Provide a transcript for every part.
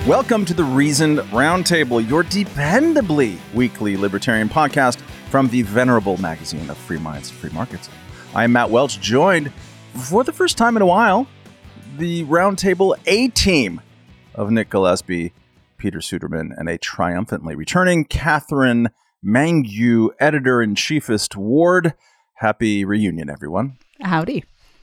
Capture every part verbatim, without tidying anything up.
Welcome to the Reasoned Roundtable, your dependably weekly libertarian podcast from the venerable magazine of free minds and free markets. I am Matt Welch, joined for the first time in a while, the Roundtable A-team of Nick Gillespie, Peter Suderman, and a triumphantly returning Catherine Mangu, editor-in-chiefest Ward. Happy reunion, everyone. Howdy.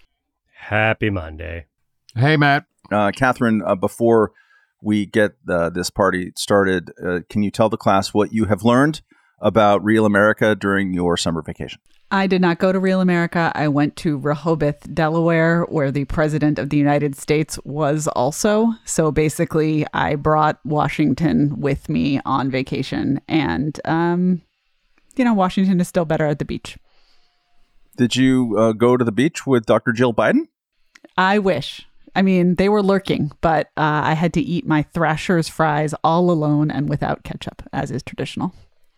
Happy Monday. Hey, Matt. Uh, Catherine, uh, before we get uh, this party started, uh, can you tell the class what you have learned about Real America during your summer vacation? I did not go to Real America. I went to Rehoboth, Delaware, where the President of the United States was also. So basically, I brought Washington with me on vacation. And, um, you know, Washington is still better at the beach. Did you uh, go to the beach with Doctor Jill Biden? I wish. I mean, they were lurking, but uh, I had to eat my Thrasher's fries all alone and without ketchup, as is traditional.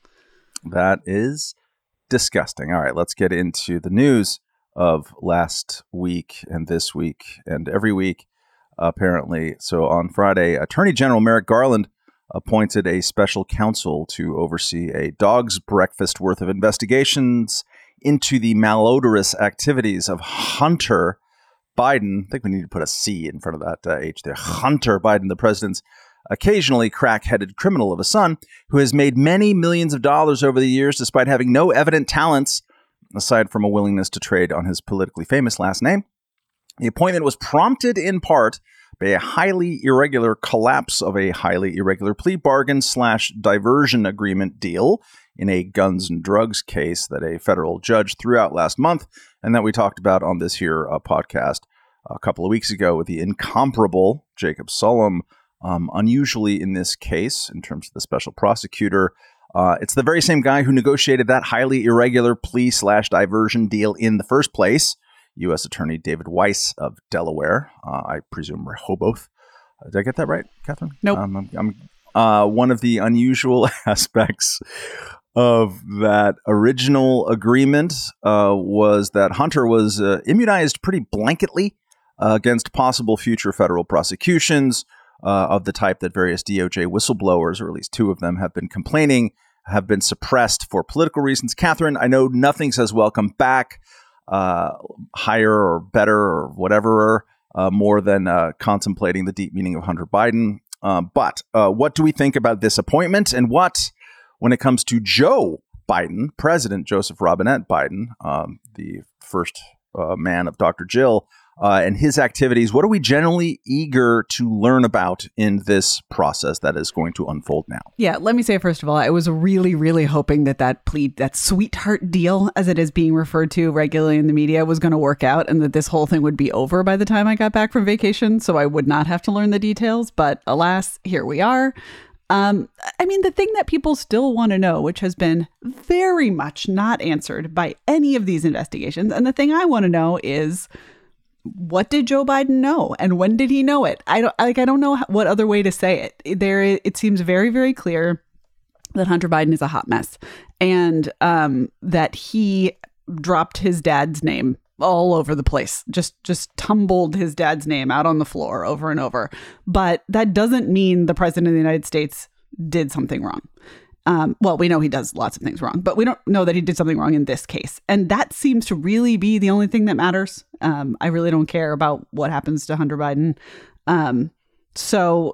That is disgusting. All right, let's get into the news of last week and this week and every week, apparently. So on Friday, Attorney General Merrick Garland appointed a special counsel to oversee a dog's breakfast worth of investigations into the malodorous activities of Hunter Biden. I think we need to put a C in front of that uh, H there. Hunter Biden, the president's occasionally crack-headed criminal of a son who has made many millions of dollars over the years despite having no evident talents aside from a willingness to trade on his politically famous last name. The appointment was prompted in part by a highly irregular collapse of a highly irregular plea bargain slash diversion agreement deal in a guns and drugs case that a federal judge threw out last month and that we talked about on this here uh, podcast a couple of weeks ago with the incomparable Jacob Sullum. Um, unusually in this case, in terms of the special prosecutor, uh, it's the very same guy who negotiated that highly irregular plea slash diversion deal in the first place, U S Attorney David Weiss of Delaware. Uh, I presume Rehoboth. Uh, did I get that right, Catherine? Nope. Um, I'm, I'm uh, one of the unusual aspects of that original agreement uh, was that Hunter was uh, immunized pretty blanketly uh, against possible future federal prosecutions uh, of the type that various D O J whistleblowers, or at least two of them, have been complaining have been suppressed for political reasons. Catherine, I know nothing says welcome back, uh, higher or better or whatever, uh, more than uh, contemplating the deep meaning of Hunter Biden. Uh, but uh, what do we think about this appointment, and what, when it comes to Joe Biden, President Joseph Robinette Biden, um, the first uh, man of Doctor Jill, uh, and his activities, what are we generally eager to learn about in this process that is going to unfold now? Yeah, let me say, first of all, I was really, really hoping that that plea, that sweetheart deal, as it is being referred to regularly in the media, was going to work out and that this whole thing would be over by the time I got back from vacation, so I would not have to learn the details. But alas, here we are. Um, I mean, the thing that people still want to know, which has been very much not answered by any of these investigations, and the thing I want to know is, what did Joe Biden know, and when did he know it? I don't like. I don't know what other way to say it. There, it seems very, very clear that Hunter Biden is a hot mess, and um, that he dropped his dad's name all over the place, just just tumbled his dad's name out on the floor over and over. But that doesn't mean the president of the United States did something wrong. Um, well, we know he does lots of things wrong, but we don't know that he did something wrong in this case. And that seems to really be the only thing that matters. Um, I really don't care about what happens to Hunter Biden. Um, so,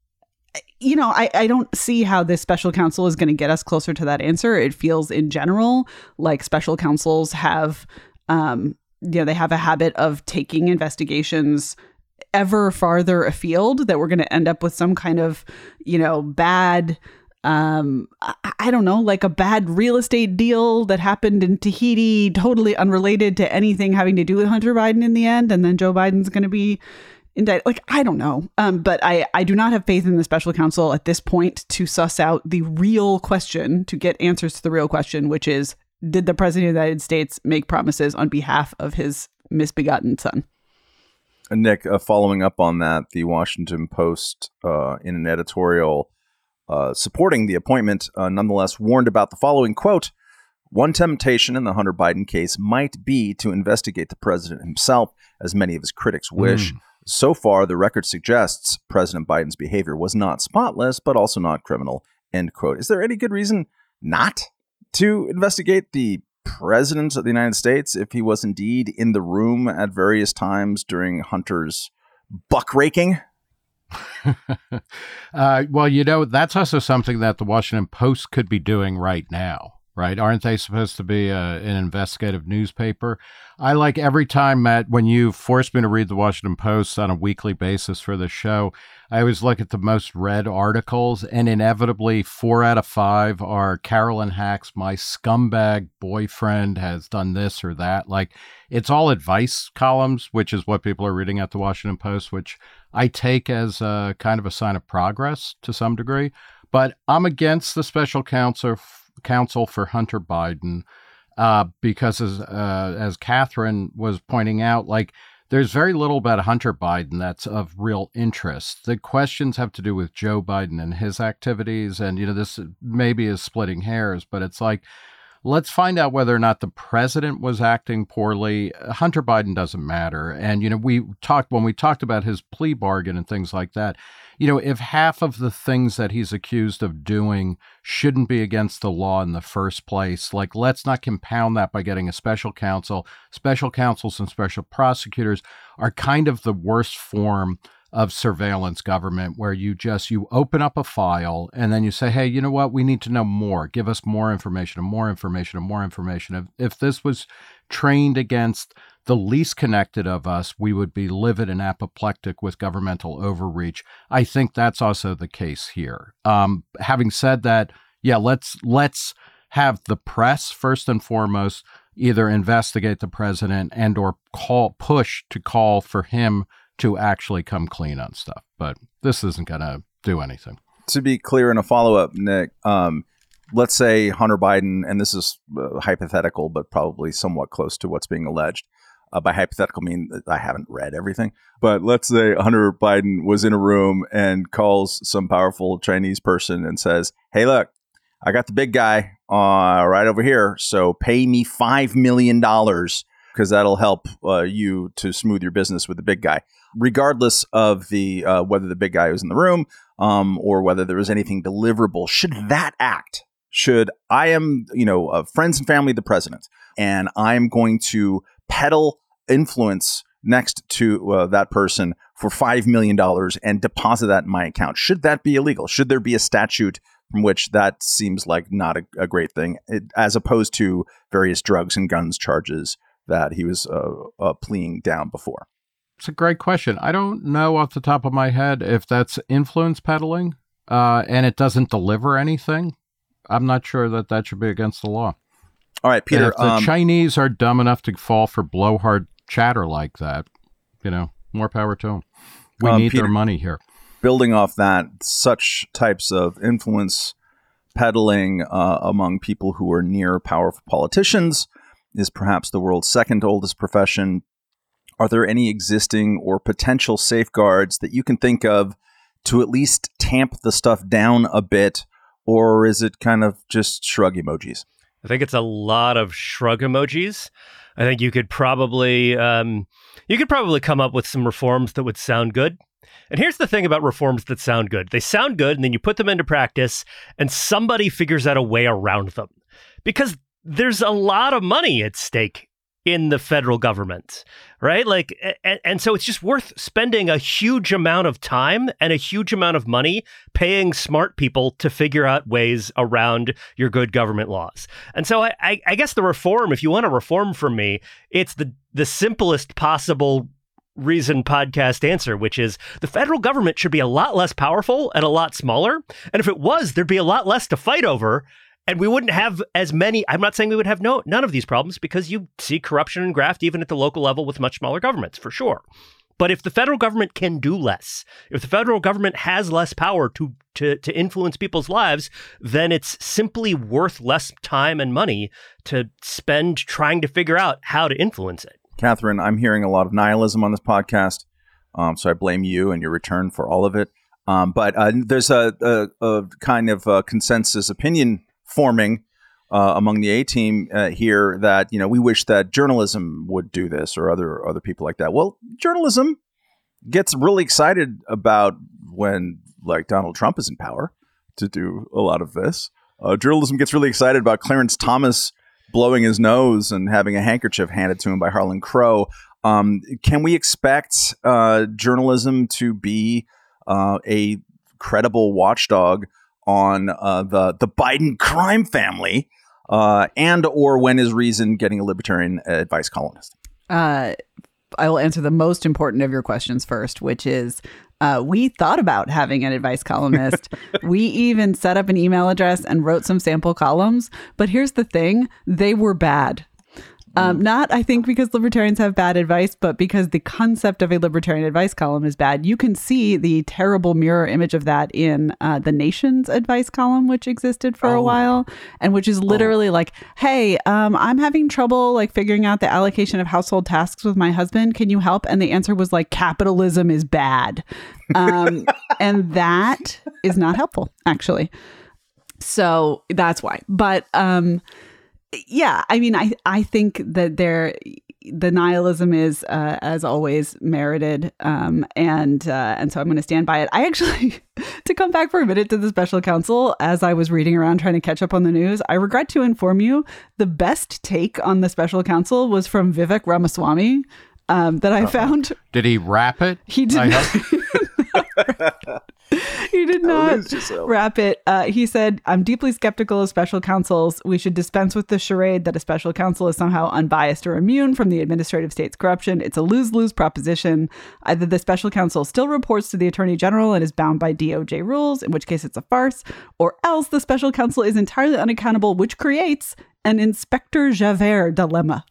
you know, I, I don't see how this special counsel is going to get us closer to that answer. It feels in general like special counsels have, um, you know, they have a habit of taking investigations ever farther afield, that we're going to end up with some kind of, you know, bad Um, I, I don't know, like a bad real estate deal that happened in Tahiti, totally unrelated to anything having to do with Hunter Biden in the end. And then Joe Biden's going to be indicted. Like, I don't know. Um, but I, I do not have faith in the special counsel at this point to suss out the real question, to get answers to the real question, which is, did the president of the United States make promises on behalf of his misbegotten son? And Nick, uh, following up on that, the Washington Post, uh, in an editorial Uh, supporting the appointment, uh, nonetheless warned about the following, quote, "One temptation in the Hunter Biden case might be to investigate the president himself, as many of his critics wish. Mm. So far, the record suggests President Biden's behavior was not spotless, but also not criminal, end quote. Is there any good reason not to investigate the President of the United States if he was indeed in the room at various times during Hunter's buck raking? uh, well, you know, that's also something that the Washington Post could be doing right now, right? Aren't they supposed to be uh, an investigative newspaper? I like every time, Matt, when you force me to read the Washington Post on a weekly basis for the show, I always look at the most read articles, and inevitably four out of five are Carolyn Hack's "My scumbag boyfriend has done this or that." Like, it's all advice columns, which is what people are reading at the Washington Post, which I take as a kind of a sign of progress to some degree. But I'm against the special counsel counsel for Hunter Biden uh, because, as uh, as Catherine was pointing out, like, there's very little about Hunter Biden that's of real interest. The questions have to do with Joe Biden and his activities. And, you know, this maybe is splitting hairs, but it's like, let's find out whether or not the president was acting poorly. Hunter Biden doesn't matter. And, you know, we talked when we talked about his plea bargain and things like that, you know, if half of the things that he's accused of doing shouldn't be against the law in the first place, like, let's not compound that by getting a special counsel. Special counsels and special prosecutors are kind of the worst form of surveillance government, where you just, you open up a file and then you say, hey, you know what, we need to know more. Give us more information and more information and more information. If, if this was trained against the least connected of us, we would be livid and apoplectic with governmental overreach. I think that's also the case here. Um, having said that, yeah, let's let's have the press first and foremost either investigate the president and or call push to call for him to actually come clean on stuff. But this isn't going to do anything. To be clear, in a follow-up, Nick, um, let's say Hunter Biden, and this is uh, hypothetical, but probably somewhat close to what's being alleged. Uh, by hypothetical, I mean I haven't read everything. But let's say Hunter Biden was in a room and calls some powerful Chinese person and says, hey, look, I got the big guy uh, right over here, so pay me five million dollars because that'll help uh, you to smooth your business with the big guy. Regardless of the uh, whether the big guy was in the room um, or whether there was anything deliverable, should that act, should I am, you know, uh, friends and family of the president, and I'm going to peddle influence next to uh, that person for five million dollars and deposit that in my account, should that be illegal? Should there be a statute from which that seems like not a, a great thing, it, as opposed to various drugs and guns charges that he was uh, uh, pleading down before? It's a great question. I don't know off the top of my head if that's influence peddling uh, and it doesn't deliver anything. I'm not sure that that should be against the law. All right, Peter. And if the um, Chinese are dumb enough to fall for blowhard chatter like that, you know, more power to them. We um, need Peter, their money here. Building off that, such types of influence peddling uh, among people who are near powerful politicians is perhaps the world's second oldest profession. Are there any existing or potential safeguards that you can think of to at least tamp the stuff down a bit, or is it kind of just shrug emojis? I think it's a lot of shrug emojis. I think you could probably um, you could probably come up with some reforms that would sound good. And here's the thing about reforms that sound good. They sound good, and then you put them into practice, and somebody figures out a way around them. Because there's a lot of money at stake in the federal government, right? Like, and, and so it's just worth spending a huge amount of time and a huge amount of money paying smart people to figure out ways around your good government laws. And so I, I, I guess the reform, if you want a reform from me, it's the the simplest possible reason podcast answer, which is the federal government should be a lot less powerful and a lot smaller. And if it was, there'd be a lot less to fight over. And we wouldn't have as many. I'm not saying we would have no none of these problems, because you see corruption and graft even at the local level with much smaller governments, for sure. But if the federal government can do less, if the federal government has less power to to to influence people's lives, then it's simply worth less time and money to spend trying to figure out how to influence it. Catherine, I'm hearing a lot of nihilism on this podcast, um, so I blame you and your return for all of it. Um, but uh, there's a, a, a kind of a consensus opinion forming uh, among the A-team uh, here that, you know, we wish that journalism would do this, or other other people like that. Well, journalism gets really excited about when, like, Donald Trump is in power to do a lot of this. Uh, journalism gets really excited about Clarence Thomas blowing his nose and having a handkerchief handed to him by Harlan Crow. Um, can we expect uh, journalism to be uh, a credible watchdog on uh, the the Biden crime family, uh, and or when is Reason getting a libertarian advice columnist? Uh, I will answer the most important of your questions first, which is uh, we thought about having an advice columnist. We even set up an email address and wrote some sample columns. But here's the thing. They were bad. Um, not, I think, because libertarians have bad advice, but because the concept of a libertarian advice column is bad. You can see the terrible mirror image of that in uh, the Nation's advice column, which existed for oh. a while, and which is literally oh. like, hey, um, I'm having trouble like figuring out the allocation of household tasks with my husband. Can you help? And the answer was like, capitalism is bad. Um, and that is not helpful, actually. So that's why. But um yeah, I mean, I, I think that there, the nihilism is, uh, as always, merited. Um, and uh, and so I'm going to stand by it. I actually, to come back for a minute to the special counsel, as I was reading around trying to catch up on the news, I regret to inform you, the best take on the special counsel was from Vivek Ramaswamy um, that I uh-huh. found. Did he wrap it? He did not. He did not wrap it. Uh, he said, I'm deeply skeptical of special counsels. We should dispense with the charade that a special counsel is somehow unbiased or immune from the administrative state's corruption. It's a lose-lose proposition. Either the special counsel still reports to the attorney general and is bound by D O J rules, in which case it's a farce, or else the special counsel is entirely unaccountable, which creates an Inspector Javert dilemma.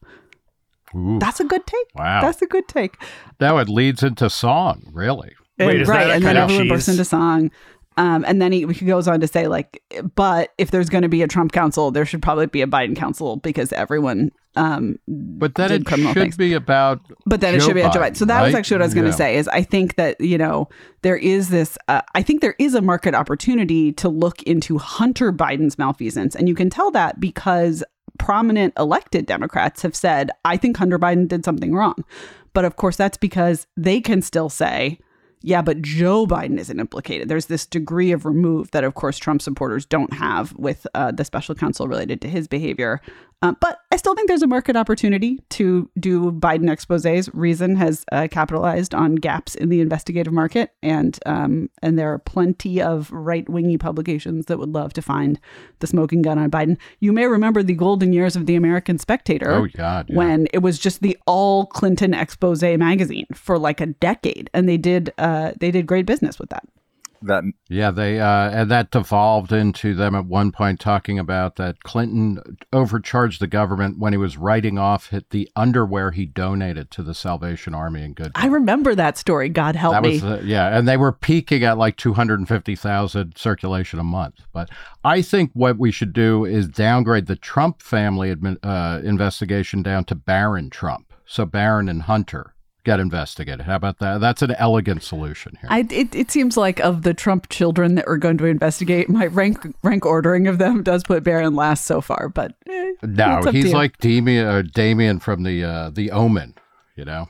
Ooh. That's a good take. Wow. That's a good take. Now it leads into song, really. And, Wait, is right, that and then everyone cheese? bursts into song. Um, and then he, he goes on to say, like, but if there's going to be a Trump council, there should probably be a Biden council because everyone um, But then did it criminal should things. be about But then Joe it should be about Joe Biden, Biden. So that right? was actually what I was going to Yeah. say is I think that, you know, there is this, uh, I think there is a market opportunity to look into Hunter Biden's malfeasance. And you can tell that because prominent elected Democrats have said, I think Hunter Biden did something wrong. But of course, that's because they can still say, yeah, but Joe Biden isn't implicated. There's this degree of remove that, of course, Trump supporters don't have with uh, the special counsel related to his behavior. Uh, but I still think there's a market opportunity to do Biden exposés. Reason has uh, capitalized on gaps in the investigative market. And um, and there are plenty of right-wingy publications that would love to find the smoking gun on Biden. You may remember the golden years of the American Spectator. Oh, God. Yeah. When it was just the all Clinton expose magazine for like a decade. And they did uh, they did great business with that. That Yeah, they uh, and that devolved into them at one point talking about that Clinton overcharged the government when he was writing off the underwear he donated to the Salvation Army in Goodwill. I remember that story. God help That me. was the, yeah, and they were peaking at like two hundred fifty thousand circulation a month. But I think what we should do is downgrade the Trump family admin, uh, investigation down to Barron Trump. So Barron and Hunter get investigated. How about that? That's an elegant solution here. I, it, it seems like of the Trump children that we're going to investigate, my rank rank ordering of them does put Barron last so far. But eh, no, it's up to he's you. like Damien, uh, Damien from the uh, the Omen, you know.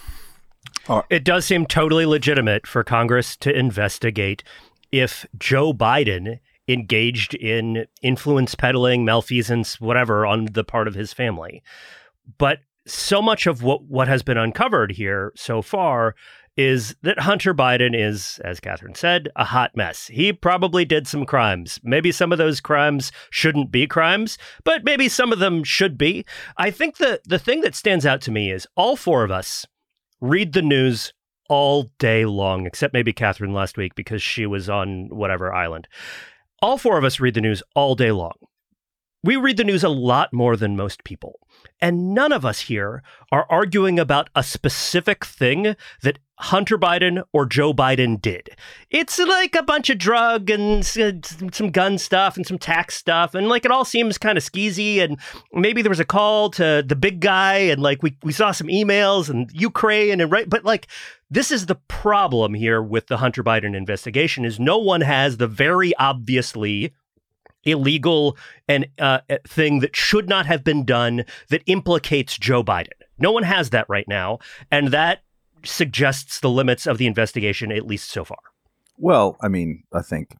It does seem totally legitimate for Congress to investigate if Joe Biden engaged in influence peddling, malfeasance, whatever, on the part of his family. But so much of what, what has been uncovered here so far is that Hunter Biden is, as Catherine said, a hot mess. He probably did some crimes. Maybe some of those crimes shouldn't be crimes, but maybe some of them should be. I think the, the thing that stands out to me is all four of us read the news all day long, except maybe Catherine last week because she was on whatever island. All four of us read the news all day long. We read the news a lot more than most people. And none of us here are arguing about a specific thing that Hunter Biden or Joe Biden did. It's like a bunch of drug and some gun stuff and some tax stuff. And like it all seems kind of skeezy. And maybe there was a call to the big guy and like we, we saw some emails and Ukraine and right. But like this is the problem here with the Hunter Biden investigation is no one has the very obviously illegal and uh, thing that should not have been done that implicates Joe Biden. No one has that right now. And that suggests the limits of the investigation, at least so far. Well, I mean, I think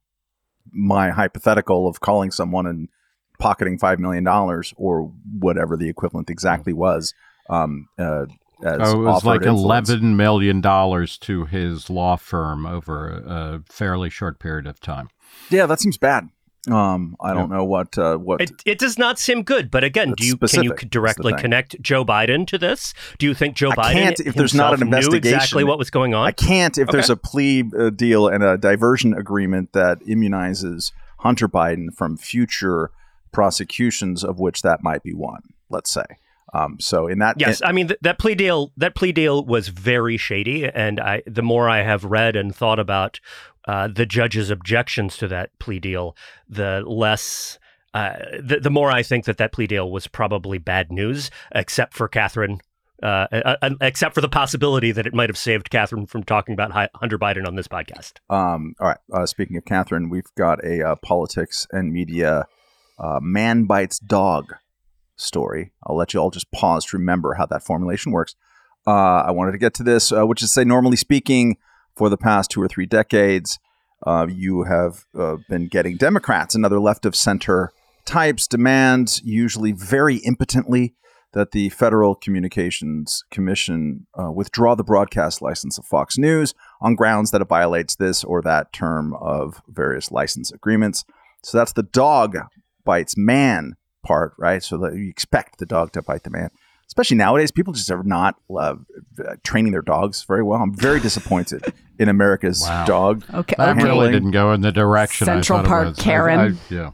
my hypothetical of calling someone and pocketing five million dollars or whatever the equivalent exactly was. Um, uh, as oh, it was like influence. eleven million dollars to his law firm over a fairly short period of time. Yeah, that seems bad. Um, I don't know what uh, what it, it does not seem good. But again, That's do you specific. can you directly connect Joe Biden to this? Do you think Joe I Biden can't if there's not an himself knew investigation. exactly what was going on? I can't if Okay. there's a plea uh, deal and a diversion agreement that immunizes Hunter Biden from future prosecutions, of which that might be one. Let's say. Um, so in that, yes, in, I mean th- that plea deal. That plea deal was very shady, and I, the more I have read and thought about uh, the judge's objections to that plea deal, the less, uh, the, the more I think that that plea deal was probably bad news, except for Catherine, uh, uh, except for the possibility that it might have saved Catherine from talking about Hi- Hunter Biden on this podcast. Um, all right. Uh, speaking of Catherine, we've got a uh, politics and media uh, man bites dog story. I'll let you all just pause to remember how that formulation works. Uh, I wanted to get to this, uh, which is say, normally speaking, for the past two or three decades, uh, you have uh, been getting Democrats and other left of center types demand, usually very impotently, that the Federal Communications Commission uh, withdraw the broadcast license of Fox News on grounds that it violates this or that term of various license agreements. So that's the dog bites man part, right? So that you expect the dog to bite the man. Especially nowadays, people just are not uh, training their dogs very well. I'm very disappointed in America's Wow. dog. Okay. That okay. really didn't go in the direction Central I thought Park it was. Karen. I, I, yeah.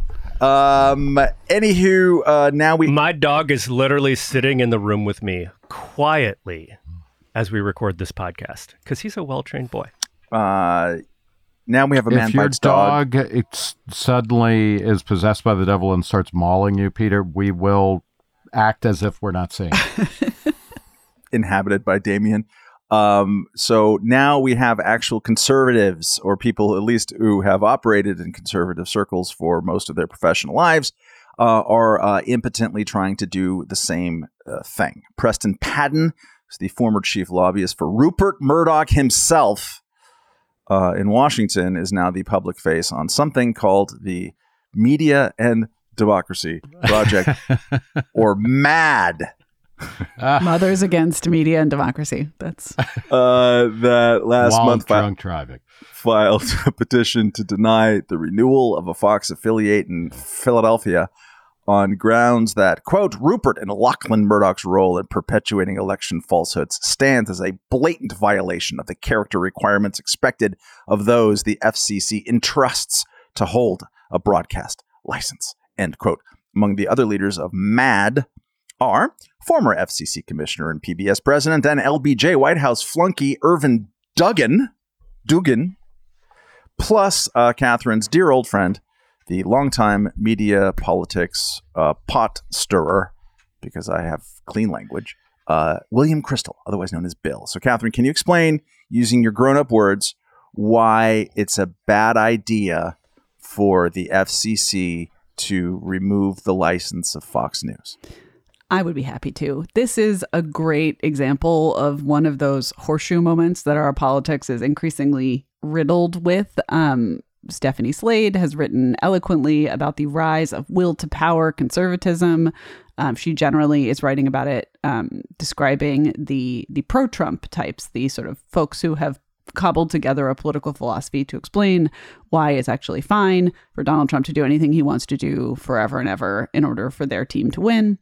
Um. Anywho, uh, now we. My dog is literally sitting in the room with me quietly as we record this podcast because he's a well-trained boy. Uh, now we have a man If your bites dog. dog it's suddenly is possessed by the devil and starts mauling you, Peter, we will act as if we're not seeing it. Inhabited by Damien. Um, so now we have actual conservatives, or people at least who have operated in conservative circles for most of their professional lives, uh, are uh, impotently trying to do the same uh, thing. Preston Padden is the former chief lobbyist for Rupert Murdoch himself uh, in Washington, is now the public face on something called the Media and Democracy Project, or MAD. Mothers Against Media and Democracy. That's Uh, that last While month fi- drunk driving. filed a petition to deny the renewal of a Fox affiliate in Philadelphia on grounds that, quote, Rupert and Lachlan Murdoch's role in perpetuating election falsehoods stands as a blatant violation of the character requirements expected of those the F C C entrusts to hold a broadcast license, end quote. Among the other leaders of MAD are former F C C commissioner and P B S president and L B J White House flunky Irvin Duggan, Dugan, plus uh, Catherine's dear old friend, the longtime media politics uh, pot stirrer, because I have clean language, uh, William Crystal, otherwise known as Bill. So, Catherine, can you explain, using your grown-up words, why it's a bad idea for the F C C to remove the license of Fox News? I would be happy to. This is a great example of one of those horseshoe moments that our politics is increasingly riddled with. Um, Stephanie Slade has written eloquently about the rise of will to power conservatism. Um, she generally is writing about it, um, describing the the pro-Trump types, the sort of folks who have cobbled together a political philosophy to explain why it's actually fine for Donald Trump to do anything he wants to do forever and ever in order for their team to win.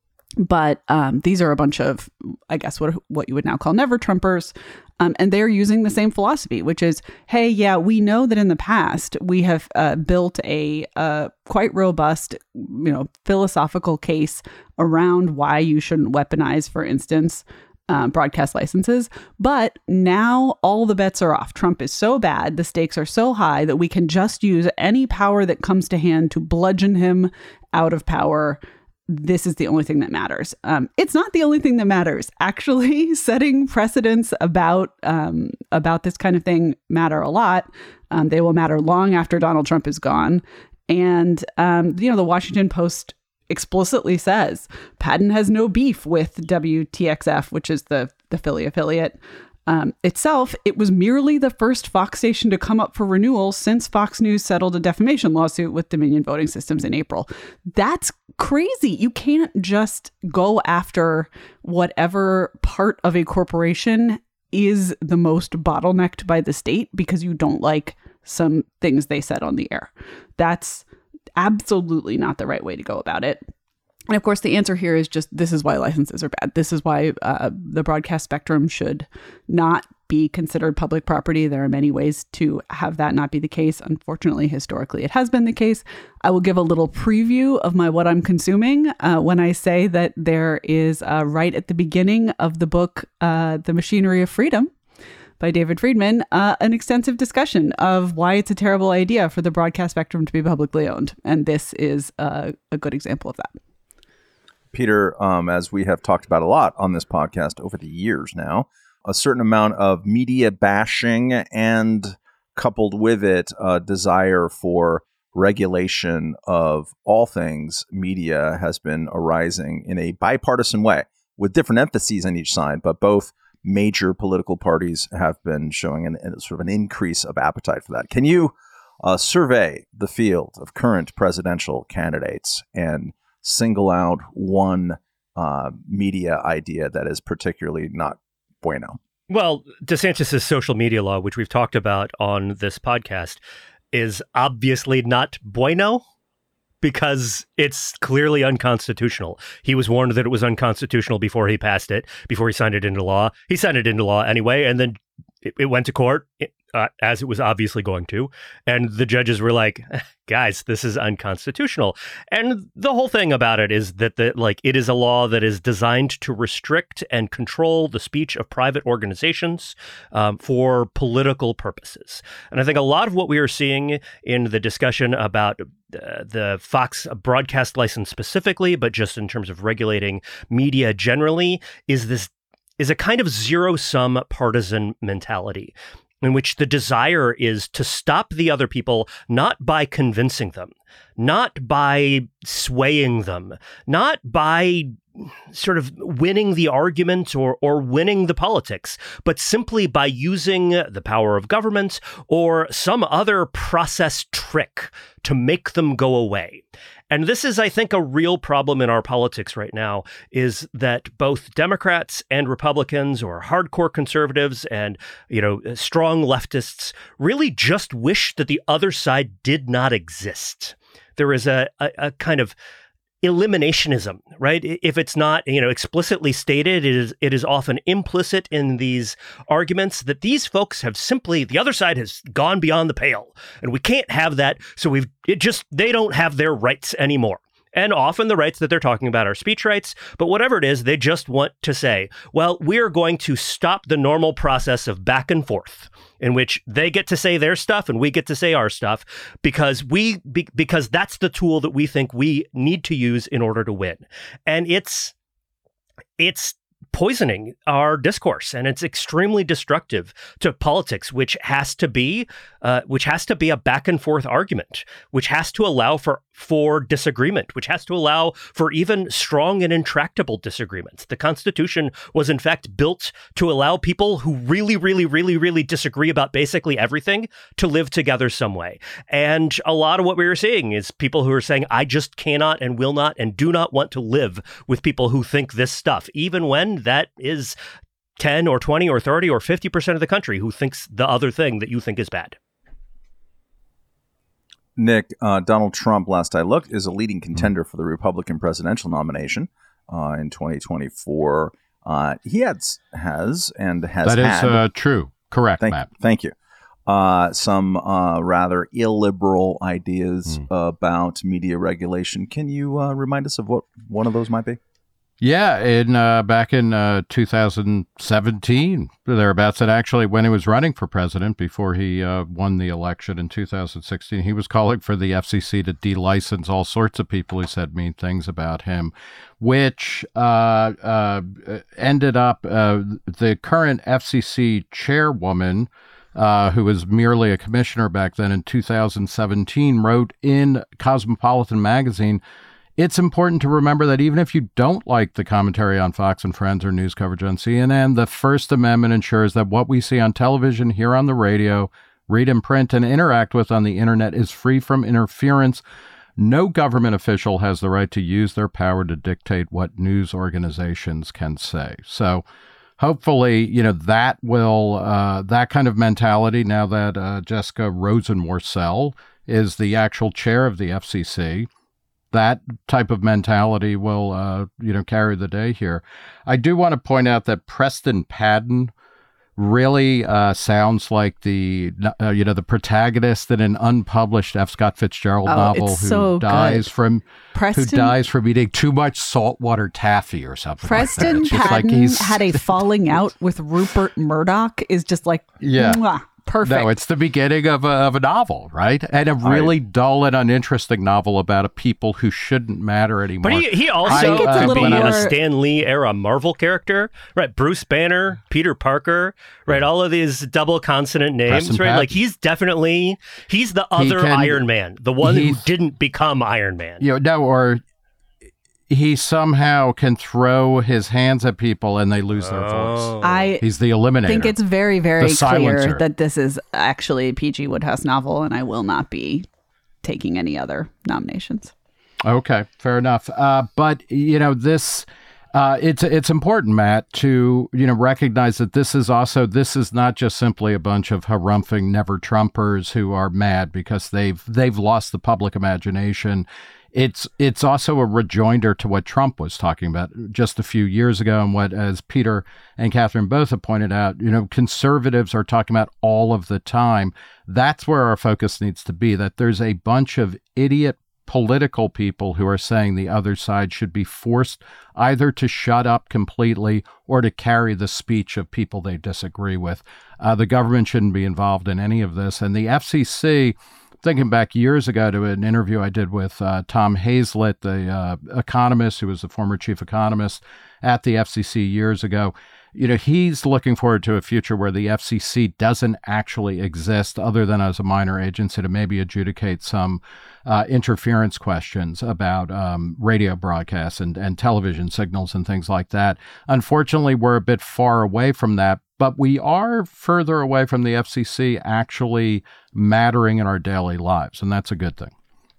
But um, these are a bunch of, I guess, what what you would now call never Trumpers. Um, and they're using the same philosophy, which is, hey, yeah, we know that in the past we have uh, built a uh, quite robust, you know, philosophical case around why you shouldn't weaponize, for instance, uh, broadcast licenses. But now all the bets are off. Trump is so bad, the stakes are so high that we can just use any power that comes to hand to bludgeon him out of power. This is the only thing that matters. Um, it's not the only thing that matters. Actually, setting precedents about um, about this kind of thing matter a lot. Um, they will matter long after Donald Trump is gone. And, um, you know, the Washington Post explicitly says Padden has no beef with W T X F, which is the, the Philly affiliate. Um, itself, it was merely the first Fox station to come up for renewal since Fox News settled a defamation lawsuit with Dominion Voting Systems in April. That's crazy. You can't just go after whatever part of a corporation is the most bottlenecked by the state because you don't like some things they said on the air. That's absolutely not the right way to go about it. And of course, the answer here is just this is why licenses are bad. This is why uh, the broadcast spectrum should not be considered public property. There are many ways to have that not be the case. Unfortunately, historically, it has been the case. I will give a little preview of my what I'm consuming uh, when I say that there is uh, right at the beginning of the book, uh, The Machinery of Freedom by David Friedman, uh, an extensive discussion of why it's a terrible idea for the broadcast spectrum to be publicly owned. And this is uh, a good example of that. Peter, um, as we have talked about a lot on this podcast over the years now, a certain amount of media bashing and coupled with it a desire for regulation of all things media has been arising in a bipartisan way with different emphases on each side, but both major political parties have been showing an, an sort of an increase of appetite for that. Can you uh, survey the field of current presidential candidates and single out one uh, media idea that is particularly not bueno? Well, DeSantis' social media law, which we've talked about on this podcast, is obviously not bueno because it's clearly unconstitutional. He was warned that it was unconstitutional before he passed it, before he signed it into law. He signed it into law anyway, and then it, it went to court, uh, as it was obviously going to. And the judges were like, guys, this is unconstitutional. And the whole thing about it is that the, like it is a law that is designed to restrict and control the speech of private organizations um, for political purposes. And I think a lot of what we are seeing in the discussion about uh, the Fox broadcast license specifically, but just in terms of regulating media generally, is this is a kind of zero-sum partisan mentality in which the desire is to stop the other people, not by convincing them, not by swaying them, not by sort of winning the argument or or winning the politics, but simply by using the power of government or some other process trick to make them go away. And this is, I think, a real problem in our politics right now, is that both Democrats and Republicans or hardcore conservatives and, you know, strong leftists really just wish that the other side did not exist. There is a, a, a kind of eliminationism, right? If it's not, you know, explicitly stated, it is it is often implicit in these arguments that these folks have simply, the other side has gone beyond the pale, and we can't have that. So we've it just they don't have their rights anymore. And often the rights that they're talking about are speech rights, but whatever it is, they just want to say, well, we're going to stop the normal process of back and forth in which they get to say their stuff and we get to say our stuff because we be, because that's the tool that we think we need to use in order to win. And it's it's poisoning our discourse, and it's extremely destructive to politics, which has to be uh, which has to be a back and forth argument, which has to allow for for disagreement, which has to allow for even strong and intractable disagreements. The Constitution was in fact built to allow people who really, really, really, really disagree about basically everything to live together some way. And a lot of what we were seeing is people who are saying, I just cannot and will not and do not want to live with people who think this stuff, even when that is ten or twenty or thirty or fifty percent of the country who thinks the other thing that you think is bad. Nick, uh, Donald Trump, last I looked, is a leading contender for the Republican presidential nomination uh, in twenty twenty-four. Uh, he has, has and has That had, is uh, true. Correct, thank, Matt. Thank you. Uh, some uh, rather illiberal ideas Mm. about media regulation. Can you uh, remind us of what one of those might be? Yeah, in uh, back in uh, two thousand seventeen, thereabouts, and actually when he was running for president before he uh, won the election in two thousand sixteen, he was calling for the F C C to de-license all sorts of people who said mean things about him, which uh, uh, ended up uh, the current F C C chairwoman, uh, who was merely a commissioner back then in two thousand seventeen, wrote in Cosmopolitan magazine, it's important to remember that even if you don't like the commentary on Fox and Friends or news coverage on C N N, the First Amendment ensures that what we see on television, hear on the radio, read in print, and interact with on the internet is free from interference. No government official has the right to use their power to dictate what news organizations can say. So hopefully, you know, that will, uh, that kind of mentality, now that uh, Jessica Rosenworcel is the actual chair of the F C C, that type of mentality will, uh, you know, carry the day here. I do want to point out that Preston Padden really uh, sounds like the, uh, you know, the protagonist in an unpublished F. Scott Fitzgerald Oh, novel it's who so dies good. from Preston, who dies from eating too much saltwater taffy or something. Preston like that. It's just Patton like he's, had a falling out with Rupert Murdoch is just like, Yeah. mwah, perfect. No, it's the beginning of a, of a novel, right? And a really dull and uninteresting novel about a people who shouldn't matter anymore. But he, he I also think it's a could little be more- a Stan Lee era Marvel character, right? Bruce Banner, Peter Parker, right? All of these double consonant names, Preston right? Patton. Like he's definitely, he's the other can- Iron Man, the one who he's- didn't become Iron Man. You know, no, or he somehow can throw his hands at people and they lose their voice. Oh. I He's the eliminator. think it's very, very The clear silencer. that this is actually a P G Woodhouse novel, and I will not be taking any other nominations. Okay, fair enough. Uh, but you know, this uh, it's it's important, Matt, to you know recognize that this is also this is not just simply a bunch of harumphing never Trumpers who are mad because they've they've lost the public imagination. It's it's also a rejoinder to what Trump was talking about just a few years ago, and what, as Peter and Catherine both have pointed out, you know, conservatives are talking about all of the time. That's where our focus needs to be, that there's a bunch of idiot political people who are saying the other side should be forced either to shut up completely or to carry the speech of people they disagree with. Uh, the government shouldn't be involved in any of this. And the F C C, thinking back years ago to an interview I did with uh, Tom Hazlett, the uh, economist who was the former chief economist at the F C C years ago, you know, he's looking forward to a future where the F C C doesn't actually exist other than as a minor agency to maybe adjudicate some uh, interference questions about um, radio broadcasts and, and television signals and things like that. Unfortunately, we're a bit far away from that, but we are further away from the F C C actually mattering in our daily lives, and that's a good thing.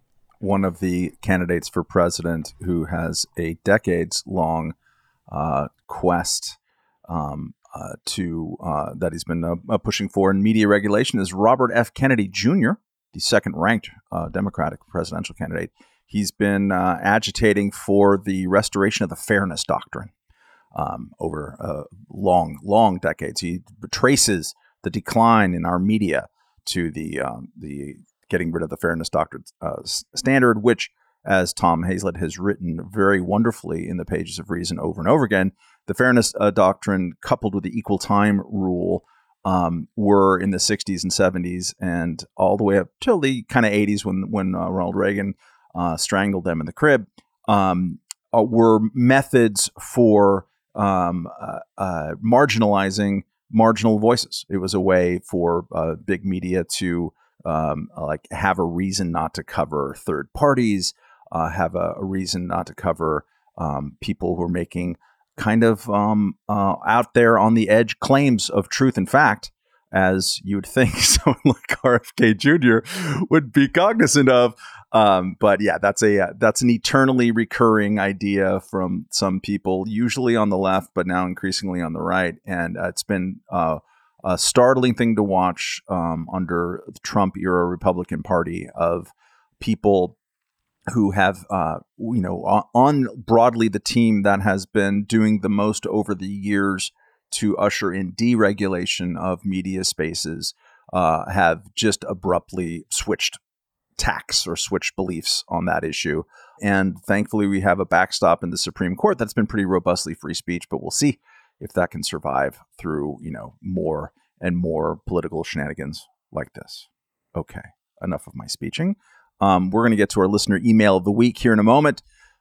One of the candidates for president who has a decades-long uh, quest um, uh, to uh, that he's been uh, pushing for in media regulation is Robert F. Kennedy Junior, the second-ranked uh, Democratic presidential candidate. He's been uh, agitating for the restoration of the fairness doctrine um, over uh, long, long decades. He traces the decline in our media to the um, the getting rid of the fairness doctrine uh, standard, which, as Tom Hazlett has written very wonderfully in the pages of Reason over and over again, the fairness uh, doctrine coupled with the equal time rule um, were in the sixties and seventies and all the way up till the kind of eighties when when uh, Ronald Reagan uh, strangled them in the crib, um, uh, were methods for um, uh, uh, marginalizing marginal voices. It was a way for uh, big media to um, like have a reason not to cover third parties, uh, have a, a reason not to cover um, people who are making kind of um, uh, out there on the edge claims of truth and fact, as you would think someone like R F K Junior would be cognizant of. Um, but yeah, that's a uh, that's an eternally recurring idea from some people, usually on the left, but now increasingly on the right. And uh, it's been uh, a startling thing to watch um, under the Trump era Republican Party of people who have, uh, you know, on broadly the team that has been doing the most over the years to usher in deregulation of media spaces, uh, have just abruptly switched tacks or switched beliefs on that issue. And thankfully, we have a backstop in the Supreme Court that's been pretty robustly free speech, but we'll see if that can survive through, you know, more and more political shenanigans like this. Okay, enough of my speeching. Um, we're going to get to our listener email of the week here in a moment.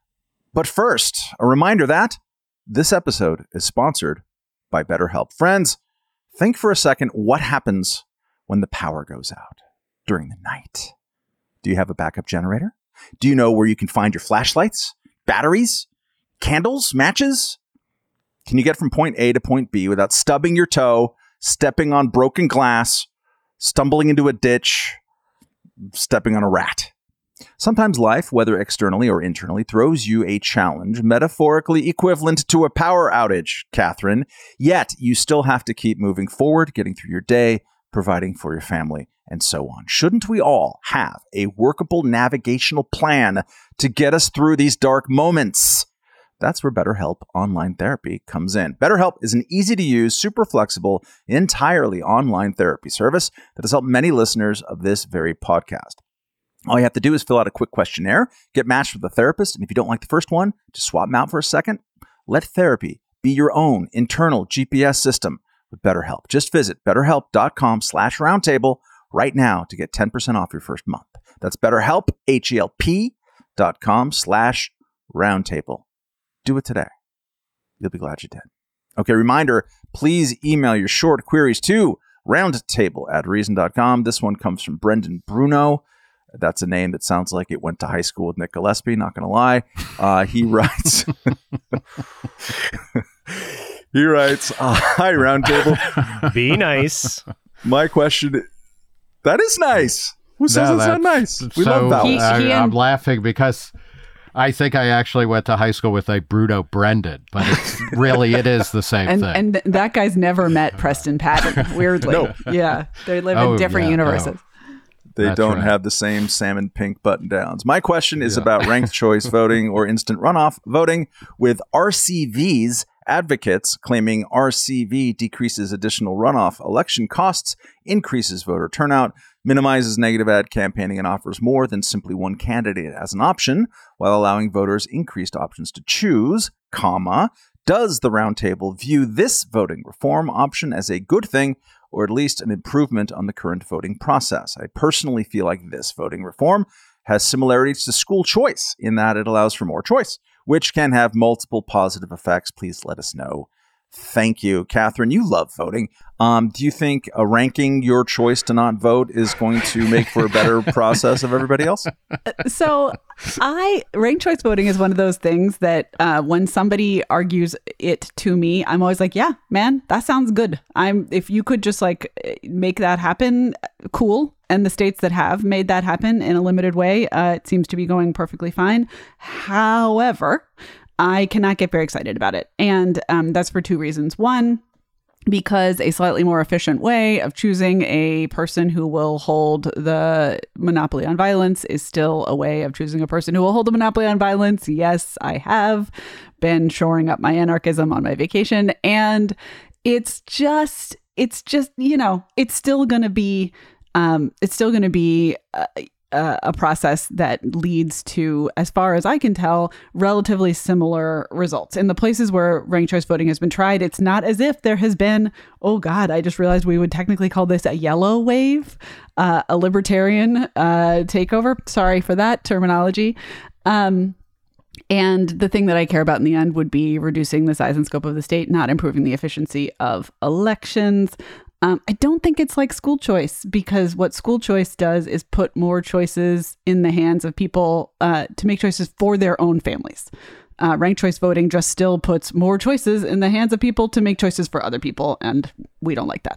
But first, a reminder that this episode is sponsored by BetterHelp. Friends, think for a second what happens when the power goes out during the night. Do you have a backup generator? Do you know where you can find your flashlights, batteries, candles, matches? Can you get from point A to point B without stubbing your toe, stepping on broken glass, stumbling into a ditch, stepping on a rat? Sometimes life, whether externally or internally, throws you a challenge metaphorically equivalent to a power outage, Catherine. Yet you still have to keep moving forward, getting through your day, providing for your family, and so on. Shouldn't we all have a workable navigational plan to get us through these dark moments? That's where BetterHelp Online Therapy comes in. BetterHelp is an easy-to-use, super flexible, entirely online therapy service that has helped many listeners of this very podcast. All you have to do is fill out a quick questionnaire, get matched with a therapist, and if you don't like the first one, just swap them out for a second. Let therapy be your own internal G P S system with BetterHelp. Just visit betterhelp.com slash roundtable right now to get ten percent off your first month. That's BetterHelp, H-E-L-P dot com slash roundtable. Do it today. You'll be glad you did. Okay, reminder, please email your short queries to roundtable at reason dot com. This one comes from Brendan Bruno. That's a name that sounds like it went to high school with Nick Gillespie, not going to lie. Uh, he writes, he writes, uh, hi, Roundtable. Be nice. My question, that is nice. Who says No, it's not nice? We so, love that He- one. I, he I'm and- laughing because I think I actually went to high school with a Bruno Brendan, but it's really, it is the same And thing. and th- that guy's never met Preston Patton, weirdly. No. Yeah. They live Oh, in different yeah, universes. They That's don't right. have the same salmon pink button downs. My question is Yeah. about ranked choice voting or instant runoff voting, with R C V's advocates claiming R C V decreases additional runoff election costs, increases voter turnout, minimizes negative ad campaigning, and offers more than simply one candidate as an option, while allowing voters increased options to choose, comma. Does the Roundtable view this voting reform option as a good thing, or at least an improvement on the current voting process? I personally feel like this voting reform has similarities to school choice in that it allows for more choice, which can have multiple positive effects. Please let us know. Thank you. Catherine, you love voting. Um, do you think uh, ranking your choice to not vote is going to make for a better process of everybody else? So I ranked choice voting is one of those things that uh, when somebody argues it to me, I'm always like, yeah, man, that sounds good. I'm if you could just like make that happen, cool. And the states that have made that happen in a limited way, uh, it seems to be going perfectly fine. However, I cannot get very excited about it. And um, that's for two reasons. One, because a slightly more efficient way of choosing a person who will hold the monopoly on violence is still a way of choosing a person who will hold the monopoly on violence. Yes, I have been shoring up my anarchism on my vacation. And it's just, it's just, you know, it's still going to be, um, it's still going to be, uh, Uh, a process that leads to, as far as I can tell, relatively similar results. In the places where ranked choice voting has been tried, it's not as if there has been, oh God, I just realized we would technically call this a yellow wave, uh, a libertarian uh, takeover. Sorry for that terminology. Um, and the thing that I care about in the end would be reducing the size and scope of the state, not improving the efficiency of elections. Um, I don't think it's like school choice, because what school choice does is put more choices in the hands of people uh, to make choices for their own families. Uh, ranked choice voting just still puts more choices in the hands of people to make choices for other people, and we don't like that.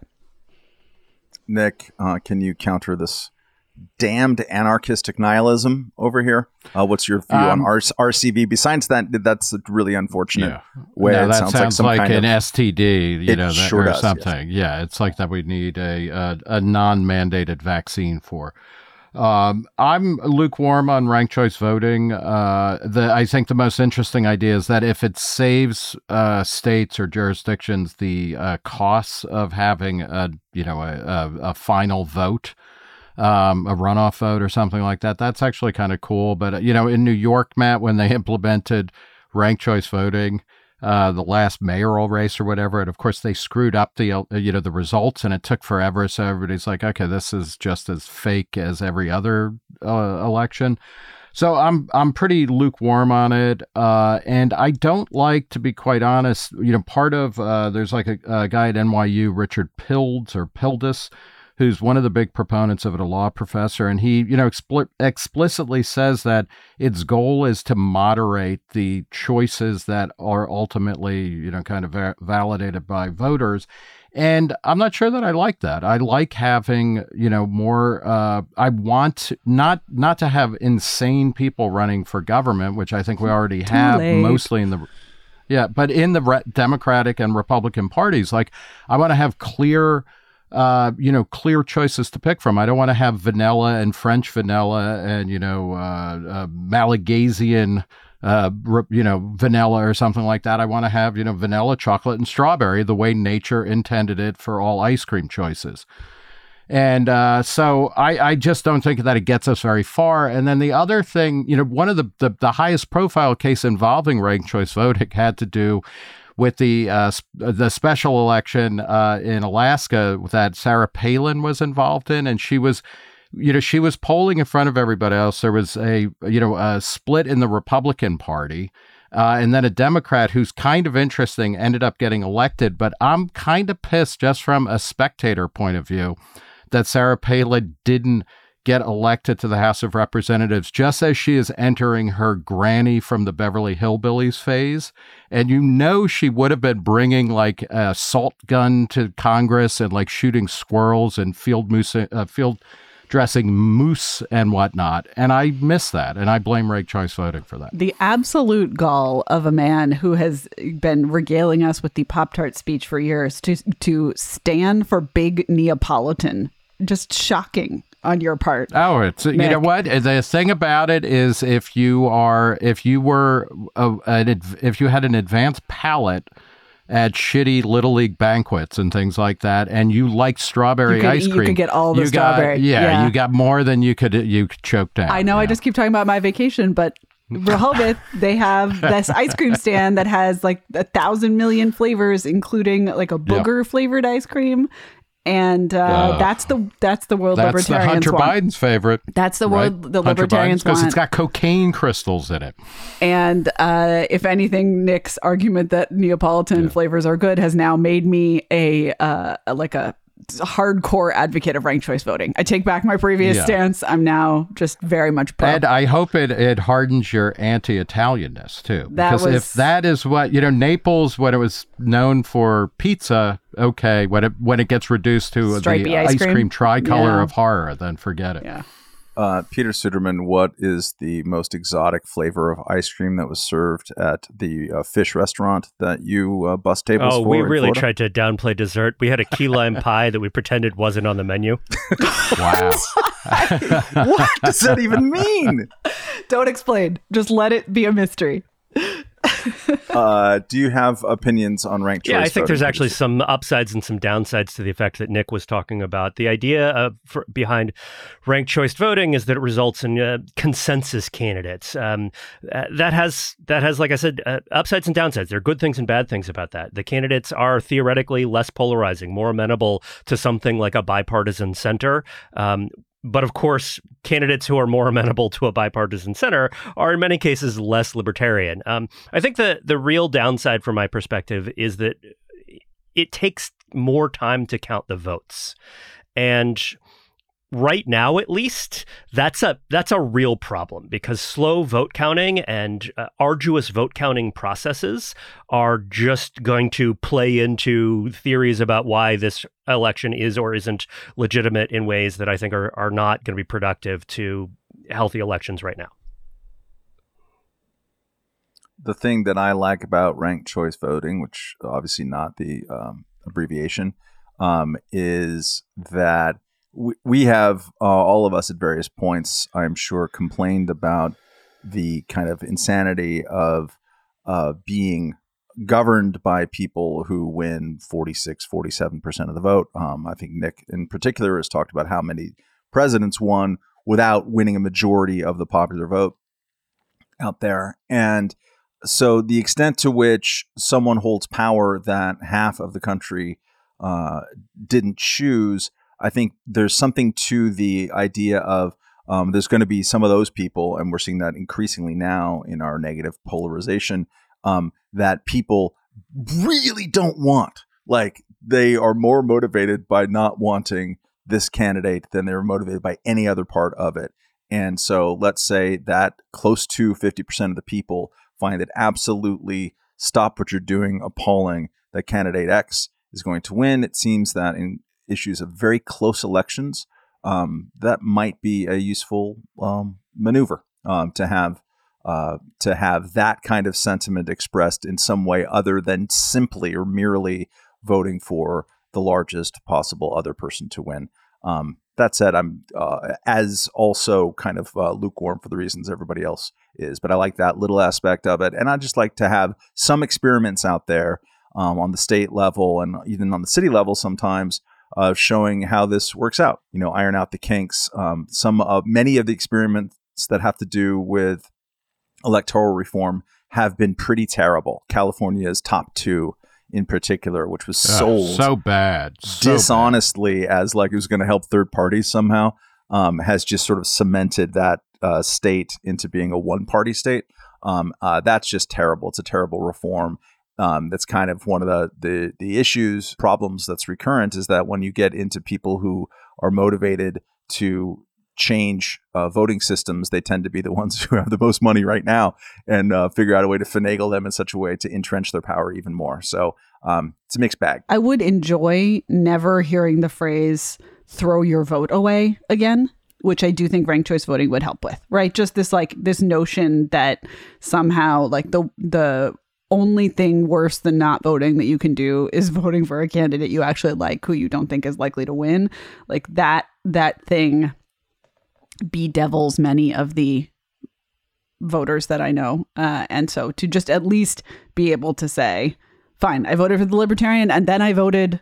Nick, uh, can you counter this damned anarchistic nihilism over here? Uh, what's your view Um, on R- RCV? Besides that, that's a really unfortunate Yeah. way. No, it that sounds, sounds, like some like kind an of S T D, you It know, that, sure or does, yes. something. Yeah, it's like that we need a a, a non-mandated vaccine for. Um, I'm lukewarm on ranked choice voting. Uh, the I think the most interesting idea is that if it saves uh, states or jurisdictions the uh, costs of having a you know a, a, a final vote, um, a runoff vote or something like that, that's actually kind of cool. But uh, you know, in New York, Matt, when they implemented ranked choice voting, uh, the last mayoral race or whatever, and of course they screwed up the uh, you know the results, and it took forever. So everybody's like, okay, this is just as fake as every other uh, election. So I'm I'm pretty lukewarm on it, uh, and I don't like, to be quite honest, you know, part of uh, there's like a, a guy at N Y U, Richard Pilds or Pildis, who's one of the big proponents of it, a law professor, and he, you know, expl- explicitly says that its goal is to moderate the choices that are ultimately, you know, kind of va- validated by voters. And I'm not sure that I like that. I like having, you know, more, uh, I want not not to have insane people running for government, which I think we already Too have late. mostly in the, yeah, but in the re- Democratic and Republican parties. Like, I want to have clear, uh, you know, clear choices to pick from. I don't want to have vanilla and French vanilla and, you know, uh, uh, Malagasyan Uh, you know, vanilla or something like that. I want to have, you know, vanilla, chocolate, and strawberry the way nature intended it for all ice cream choices. And uh, so I, I just don't think that it gets us very far. And then the other thing, you know, one of the, the, the highest profile case involving ranked choice voting had to do with the uh, the special election uh, in Alaska that Sarah Palin was involved in. And she was You know, she was polling in front of everybody else. There was a, you know, a split in the Republican Party. Uh, and then a Democrat who's kind of interesting ended up getting elected. But I'm kind of pissed just from a spectator point of view that Sarah Palin didn't get elected to the House of Representatives just as she is entering her granny from the Beverly Hillbillies phase. And you know she would have been bringing like a salt gun to Congress and like shooting squirrels and field moose, uh, field dressing moose and whatnot. And I miss that. And I blame ranked choice voting for that. The absolute gall of a man who has been regaling us with the Pop-Tart speech for years to to stand for big Neapolitan. Just shocking on your part. Oh, it's, you Nick. know what? The thing about it is if you are, if you were, a, an, if you had an advanced palate at shitty Little League banquets and things like that, and you liked strawberry You could- ice you cream. could get all the you got- strawberry. yeah, Yeah. you got more than you could you could choke down. I know I yeah. just keep talking about my vacation, but Rehoboth, they have this ice cream stand that has like a thousand million flavors, including like a booger flavored ice cream. And uh, Uh, that's the that's the world That's the libertarians Hunter want. Biden's favorite. That's the right? world the Hunter libertarians because want. it's got cocaine crystals in it. And uh, if anything, Nick's argument that Neapolitan Yeah. flavors are good has now made me a uh, like a hardcore advocate of ranked choice voting. I take back my previous Yeah. stance. I'm now just very much pro. And I hope it, it hardens your anti-Italianness too. That because was- if that is what, you know, Naples, when it was known for pizza, okay, when it when it gets reduced to Stripy the ice ice cream, cream? tricolor Yeah. of horror, then forget it. yeah. Uh, Peter Suderman, what is the most exotic flavor of ice cream that was served at the uh, fish restaurant that you uh, bust tables Oh, for? we in really Florida? tried to downplay dessert. We had a key lime pie that we pretended wasn't on the menu. Wow. What does that even mean? Don't explain. Just let it be a mystery. Uh, do you have opinions on ranked choice Yeah, I think voting, there's actually Peter? some upsides and some downsides to the effect that Nick was talking about. The idea of, for, behind ranked choice voting is that it results in uh, consensus candidates. Um, uh, that has that has, like I said, uh, upsides and downsides. There are good things and bad things about that. The candidates are theoretically less polarizing, more amenable to something like a bipartisan center. Um, But of course, candidates who are more amenable to a bipartisan center are in many cases less libertarian. Um, I think the the real downside from my perspective is that it takes more time to count the votes. And right now, at least, that's a that's a real problem because slow vote counting and uh, arduous vote counting processes are just going to play into theories about why this election is or isn't legitimate in ways that I think are, are not going to be productive to healthy elections right now. The thing that I like about ranked choice voting, which obviously not the um, abbreviation, um, is that we, we have uh, all of us at various points, I'm sure, complained about the kind of insanity of uh, being governed by people who win forty-six, forty-seven percent of the vote. Um, I think Nick in particular has talked about how many presidents won without winning a majority of the popular vote out there. And so the extent to which someone holds power that half of the country uh, didn't choose, I think there's something to the idea of um, there's going to be some of those people, and we're seeing that increasingly now in our negative polarization, um, that people really don't want. Like they are more motivated by not wanting this candidate than they were motivated by any other part of it. And so let's say that close to fifty percent of the people find it absolutely stop what you're doing appalling that candidate X is going to win. It seems that in issues of very close elections, um, that might be a useful um, maneuver um, to have uh, to have that kind of sentiment expressed in some way other than simply or merely voting for the largest possible other person to win. Um, that said, I'm uh, as also kind of uh, lukewarm for the reasons everybody else is, but I like that little aspect of it. And I just like to have some experiments out there um, on the state level and even on the city level sometimes uh, showing how this works out, you know, iron out the kinks. Um, some of many of the experiments that have to do with electoral reform have been pretty terrible. California's top two in particular, which was sold uh, so bad, so dishonestly bad. As like it was going to help third parties somehow, um, has just sort of cemented that uh, state into being a one-party state. Um, uh, that's just terrible. It's a terrible reform. Um, that's kind of one of the, the the issues, problems that's recurrent is that when you get into people who are motivated to change uh, voting systems, they tend to be the ones who have the most money right now and uh, figure out a way to finagle them in such a way to entrench their power even more. So um, it's a mixed bag. I would enjoy never hearing the phrase throw your vote away again, which I do think ranked choice voting would help with, right? Just this like this notion that somehow like the the only thing worse than not voting that you can do is voting for a candidate you actually like who you don't think is likely to win. Like that that thing bedevils many of the voters that I know. Uh, and so to just at least be able to say, fine, I voted for the Libertarian and then I voted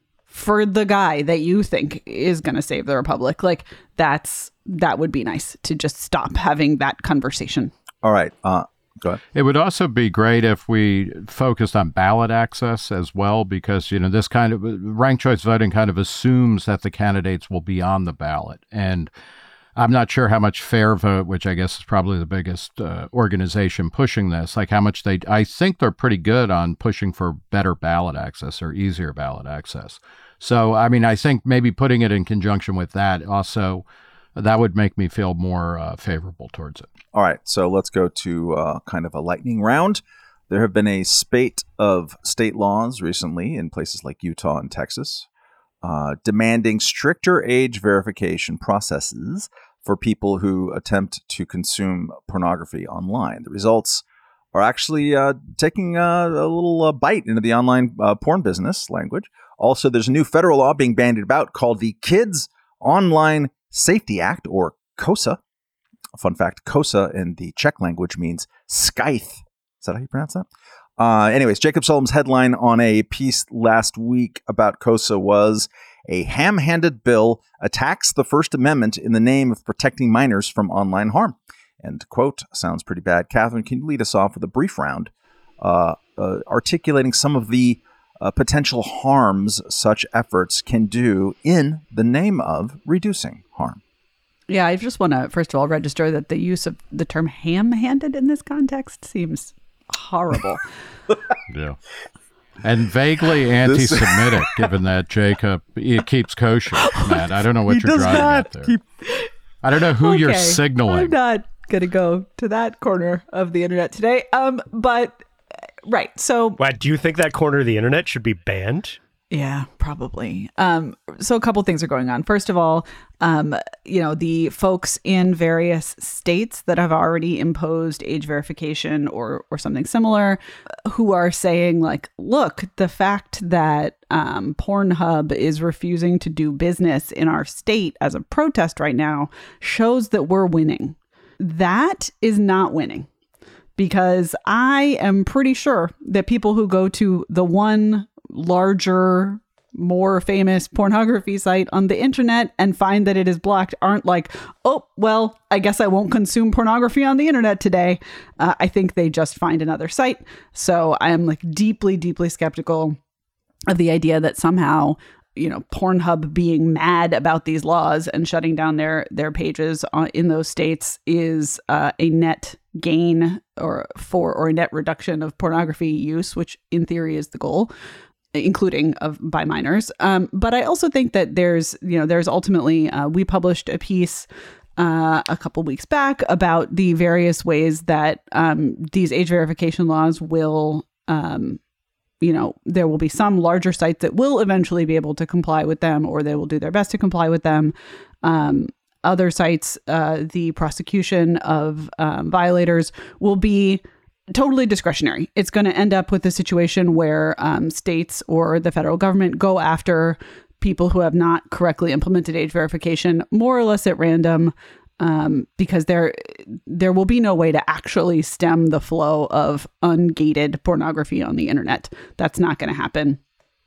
for the guy that you think is going to save the Republic. Like that's, that would be nice to just stop having that conversation. All right. Uh, go ahead. It would also be great if we focused on ballot access as well, because, you know, this kind of ranked choice voting kind of assumes that the candidates will be on the ballot. And I'm not sure how much Fair Vote, which I guess is probably the biggest uh, organization pushing this, like how much they, I think they're pretty good on pushing for better ballot access or easier ballot access. So, I mean, I think maybe putting it in conjunction with that also, that would make me feel more uh, favorable towards it. All right. So let's go to uh, kind of a lightning round. There have been a spate of state laws recently in places like Utah and Texas, Uh, demanding stricter age verification processes for people who attempt to consume pornography online. The results are actually uh, taking uh, a little uh, bite into the online uh, porn business language. Also, there's a new federal law being bandied about called the Kids Online Safety Act, or KOSA. Fun fact, KOSA in the Czech language means scythe. Is that how you pronounce that? Uh, anyways, Jacob Sullum's headline on a piece last week about KOSA was, a ham-handed bill attacks the First Amendment in the name of protecting minors from online harm. End quote. Sounds pretty bad. Catherine, can you lead us off with a brief round uh, uh, articulating some of the uh, potential harms such efforts can do in the name of reducing harm? Yeah, I just want to, first of all, register that the use of the term ham-handed in this context seems horrible. Yeah. And vaguely anti-Semitic, given that Jacob he keeps kosher, Matt. I don't know what he you're does driving not at there. Keep... I don't know who okay, you're signaling. I'm not going to go to that corner of the internet today. Um, but, right, so... What, do you think that corner of the internet should be banned? Yeah, probably. Um, so a couple things are going on. First of all, um, you know, the folks in various states that have already imposed age verification or or something similar, who are saying like, look, the fact that um, Pornhub is refusing to do business in our state as a protest right now shows that we're winning. That is not winning. Because I am pretty sure that people who go to the one larger, more famous pornography site on the internet and find that it is blocked aren't like, oh, well, I guess I won't consume pornography on the internet today. Uh, I think they just find another site. So I am like deeply, deeply skeptical of the idea that somehow, you know, Pornhub being mad about these laws and shutting down their their pages uh, in those states is uh, a net gain or for or a net reduction of pornography use, which in theory is the goal. including of by minors. Um, but I also think that there's, you know, there's ultimately, uh, we published a piece uh, a couple weeks back about the various ways that um, these age verification laws will, um, you know, there will be some larger sites that will eventually be able to comply with them, or they will do their best to comply with them. Um, other sites, uh, the prosecution of um, violators will be totally discretionary. It's going to end up with a situation where um, states or the federal government go after people who have not correctly implemented age verification, more or less at random, um, because there there will be no way to actually stem the flow of ungated pornography on the internet. That's not going to happen.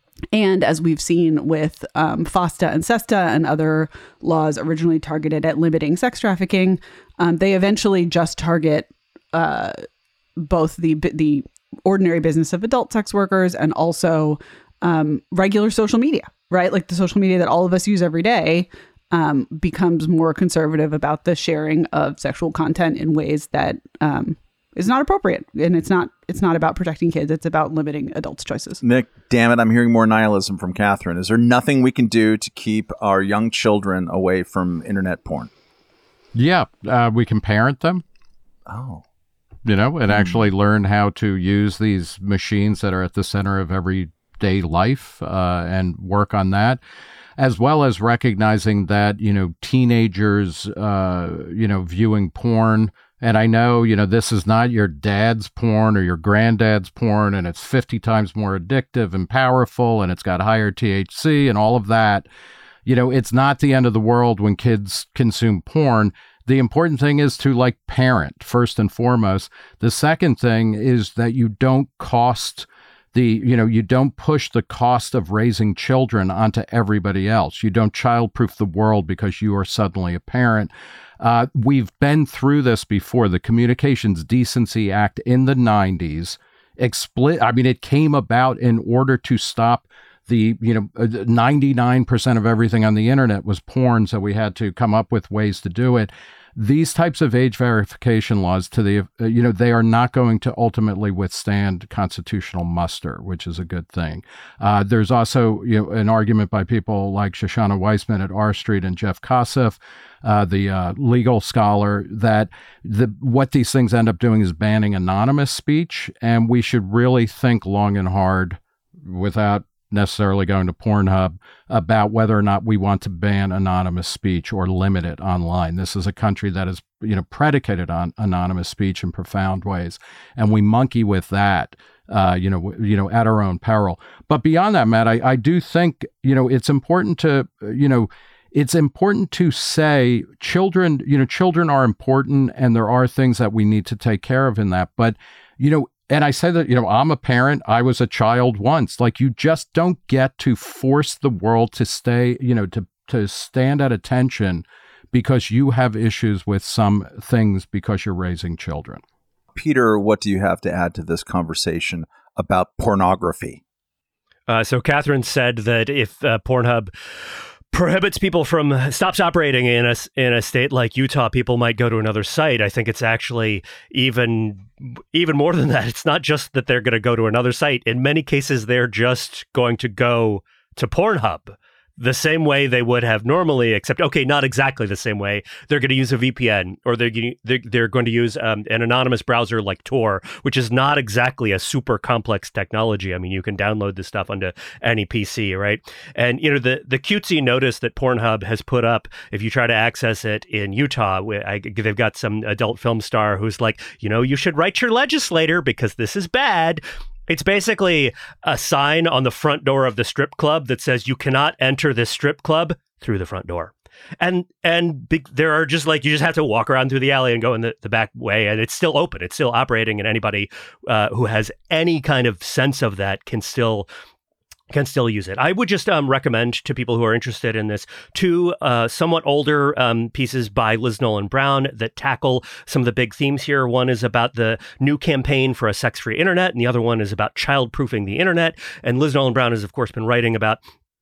And as we've seen with um, FOSTA and SESTA and other laws originally targeted at limiting sex trafficking, um, they eventually just target uh, both the the ordinary business of adult sex workers and also um, regular social media, right? Like the social media that all of us use every day um, becomes more conservative about the sharing of sexual content in ways that um, is not appropriate. And it's not it's not about protecting kids. It's about limiting adults' choices. Nick, damn it, I'm hearing more nihilism from Catherine. Is there nothing we can do to keep our young children away from internet porn? Yeah, uh, we can parent them. Oh. You know, and actually learn how to use these machines that are at the center of everyday life uh, and work on that, as well as recognizing that, you know, teenagers, uh, you know, viewing porn. And I know, you know, this is not your dad's porn or your granddad's porn, and it's fifty times more addictive and powerful, and it's got higher T H C and all of that. You know, it's not the end of the world when kids consume porn. The important thing is to like parent first and foremost. The second thing is that you don't cost the, you know, you don't push the cost of raising children onto everybody else. You don't childproof the world because you are suddenly a parent. Uh, we've been through this before. The Communications Decency Act in the nineties, expli- I mean, it came about in order to stop the, you know, ninety-nine percent of everything on the internet was porn, so we had to come up with ways to do it. These types of age verification laws, to the, uh, you know, they are not going to ultimately withstand constitutional muster, which is a good thing. Uh, there's also, you know, an argument by people like Shoshana Weissman at R Street and Jeff Kosseff, uh, the uh, legal scholar, that the what these things end up doing is banning anonymous speech, and we should really think long and hard without necessarily going to Pornhub about whether or not we want to ban anonymous speech or limit it online. This is a country that is, you know, predicated on anonymous speech in profound ways, and we monkey with that, uh, you know, w- you know, at our own peril. But beyond that, Matt, I, I do think, you know, it's important to, you know, it's important to say children, you know, children are important, and there are things that we need to take care of in that. But, you know, and I say that, you know, I'm a parent. I was a child once. Like, you just don't get to force the world to stay, you know, to, to stand at attention because you have issues with some things because you're raising children. Peter, what do you have to add to this conversation about pornography? Uh, so Catherine said that if uh, Pornhub prohibits people from stops operating in a in a state like Utah, people might go to another site. I think it's actually even even more than that. It's not just that they're going to go to another site. In many cases, they're just going to go to Pornhub the same way they would have normally, except, okay, not exactly the same way. They're going to use a V P N, or they're they're, they're going to use um, an anonymous browser like Tor, which is not exactly a super complex technology. I mean, you can download this stuff onto any P C, right? And, you know, the, the cutesy notice that Pornhub has put up, if you try to access it in Utah, I, they've got some adult film star who's like, you know, you should write your legislator because this is bad. It's basically a sign on the front door of the strip club that says you cannot enter this strip club through the front door. And and be, there are just like, you just have to walk around through the alley and go in the, the back way, and it's still open. It's still operating, and anybody uh, who has any kind of sense of that can still can still use it. I would just um, recommend to people who are interested in this two uh, somewhat older um, pieces by Liz Nolan Brown that tackle some of the big themes here. One is about the new campaign for a sex-free internet, and the other one is about child-proofing the internet. And Liz Nolan Brown has, of course, been writing about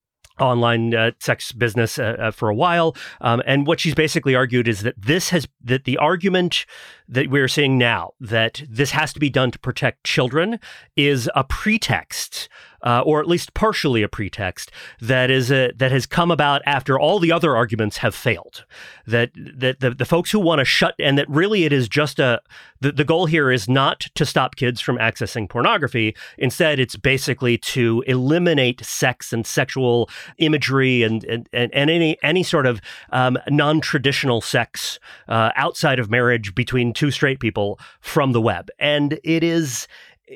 online uh, sex business uh, uh, for a while. Um, and what she's basically argued is that this has, that the argument that we're seeing now, that this has to be done to protect children, is a pretext uh, or at least partially a pretext, that is a, that has come about after all the other arguments have failed. That that the, the folks who want to shut, and that really it is just a, the, the goal here is not to stop kids from accessing pornography. Instead, it's basically to eliminate sex and sexual imagery and and, and, and any any sort of um, non-traditional sex uh, outside of marriage between two straight people from the web. And it is,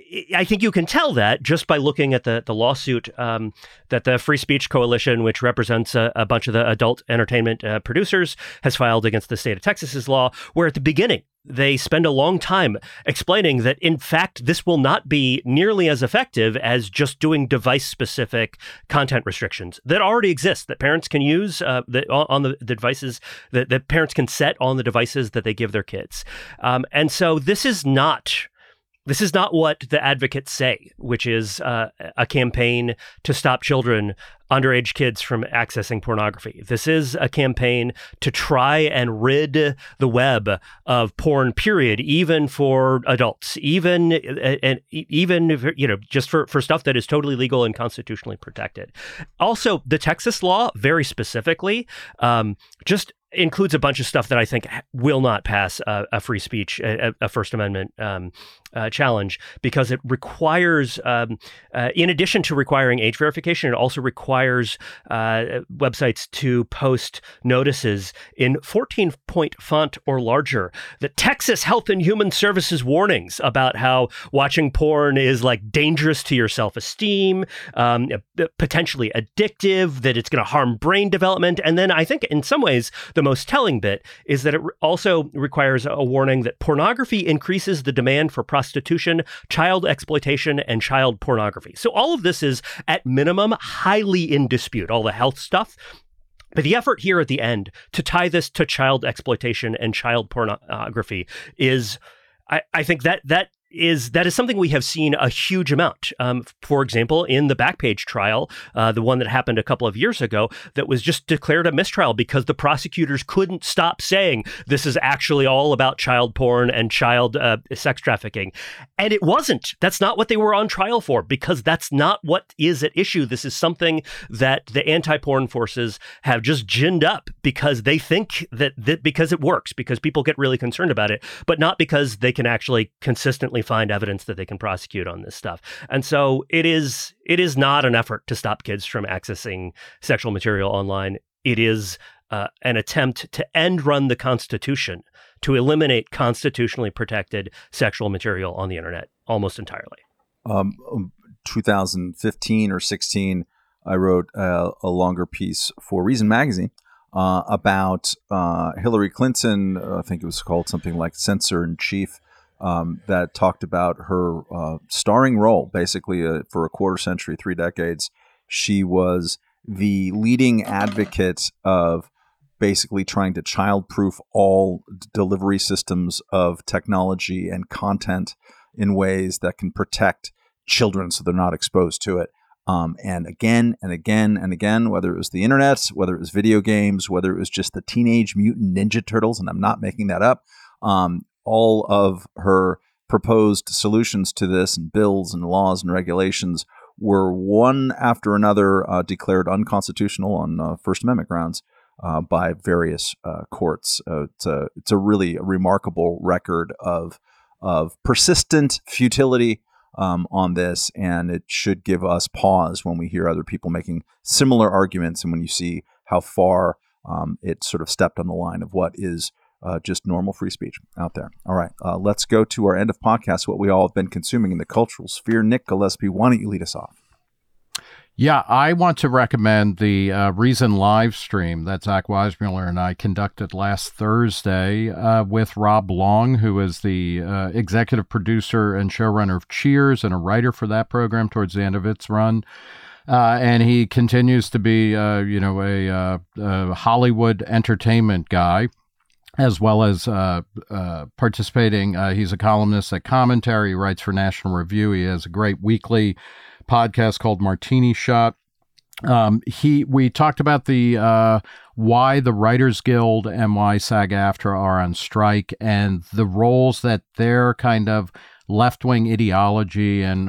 I think you can tell that just by looking at the, the lawsuit um, that the Free Speech Coalition, which represents a, a bunch of the adult entertainment uh, producers, has filed against the state of Texas's law, where at the beginning, they spend a long time explaining that, in fact, this will not be nearly as effective as just doing device-specific content restrictions that already exist, that parents can use uh, that on the, the devices, that, that parents can set on the devices that they give their kids. Um, and so this is not... This is not what the advocates say, which is uh, a campaign to stop children, underage kids, from accessing pornography. This is a campaign to try and rid the web of porn, period, even for adults, even and even if, you know, just for, for stuff that is totally legal and constitutionally protected. Also, the Texas law, very specifically, um, just includes a bunch of stuff that I think will not pass uh, a free speech, a, a First Amendment um, uh, challenge, because it requires, um, uh, in addition to requiring age verification, it also requires uh, websites to post notices in fourteen point font or larger, the Texas Health and Human Services warnings about how watching porn is like dangerous to your self-esteem, um, potentially addictive, that it's going to harm brain development. And then I think in some ways, the most telling bit is that it also requires a warning that pornography increases the demand for prostitution, child exploitation, and child pornography. So all of this is, at minimum, highly in dispute, all the health stuff. But the effort here at the end to tie this to child exploitation and child pornography is, I, I think that that is that is something we have seen a huge amount. Um, for example, in the Backpage trial, uh, the one that happened a couple of years ago, that was just declared a mistrial because the prosecutors couldn't stop saying this is actually all about child porn and child uh, sex trafficking. And it wasn't. That's not what they were on trial for, because that's not what is at issue. This is something that the anti-porn forces have just ginned up because they think that, that because it works, because people get really concerned about it, but not because they can actually consistently find evidence that they can prosecute on this stuff. And so it is it is not an effort to stop kids from accessing sexual material online. It is uh, an attempt to end run the Constitution, to eliminate constitutionally protected sexual material on the internet almost entirely. Um, twenty fifteen or sixteen, I wrote a, a longer piece for Reason Magazine uh, about uh, Hillary Clinton. I think it was called something like Censor in Chief. Um, that talked about her uh, starring role, basically, uh, for a quarter century, three decades. She was the leading advocate of basically trying to child-proof all d- delivery systems of technology and content in ways that can protect children so they're not exposed to it. Um, and again and again and again, whether it was the internet, whether it was video games, whether it was just the Teenage Mutant Ninja Turtles, and I'm not making that up, um, all of her proposed solutions to this, and bills and laws and regulations, were one after another uh, declared unconstitutional on uh, First Amendment grounds uh, by various uh, courts. Uh, it's a it's a really remarkable record of of persistent futility um, on this, and it should give us pause when we hear other people making similar arguments, and when you see how far um, it sort of stepped on the line of what is Uh, just normal free speech out there. All right, uh, let's go to our end of podcast, what we all have been consuming in the cultural sphere. Nick Gillespie, why don't you lead us off? Yeah, I want to recommend the uh, Reason live stream that Zach Weissmuller and I conducted last Thursday uh, with Rob Long, who is the uh, executive producer and showrunner of Cheers and a writer for that program towards the end of its run. Uh, and he continues to be, uh, you know, a, uh, a Hollywood entertainment guy, as well as uh, uh, participating. Uh, he's a columnist at Commentary. He writes for National Review. He has a great weekly podcast called Martini Shot. Um, he we talked about the uh, why the Writers Guild and why SAG-AFTRA are on strike, and the roles that their kind of left-wing ideology and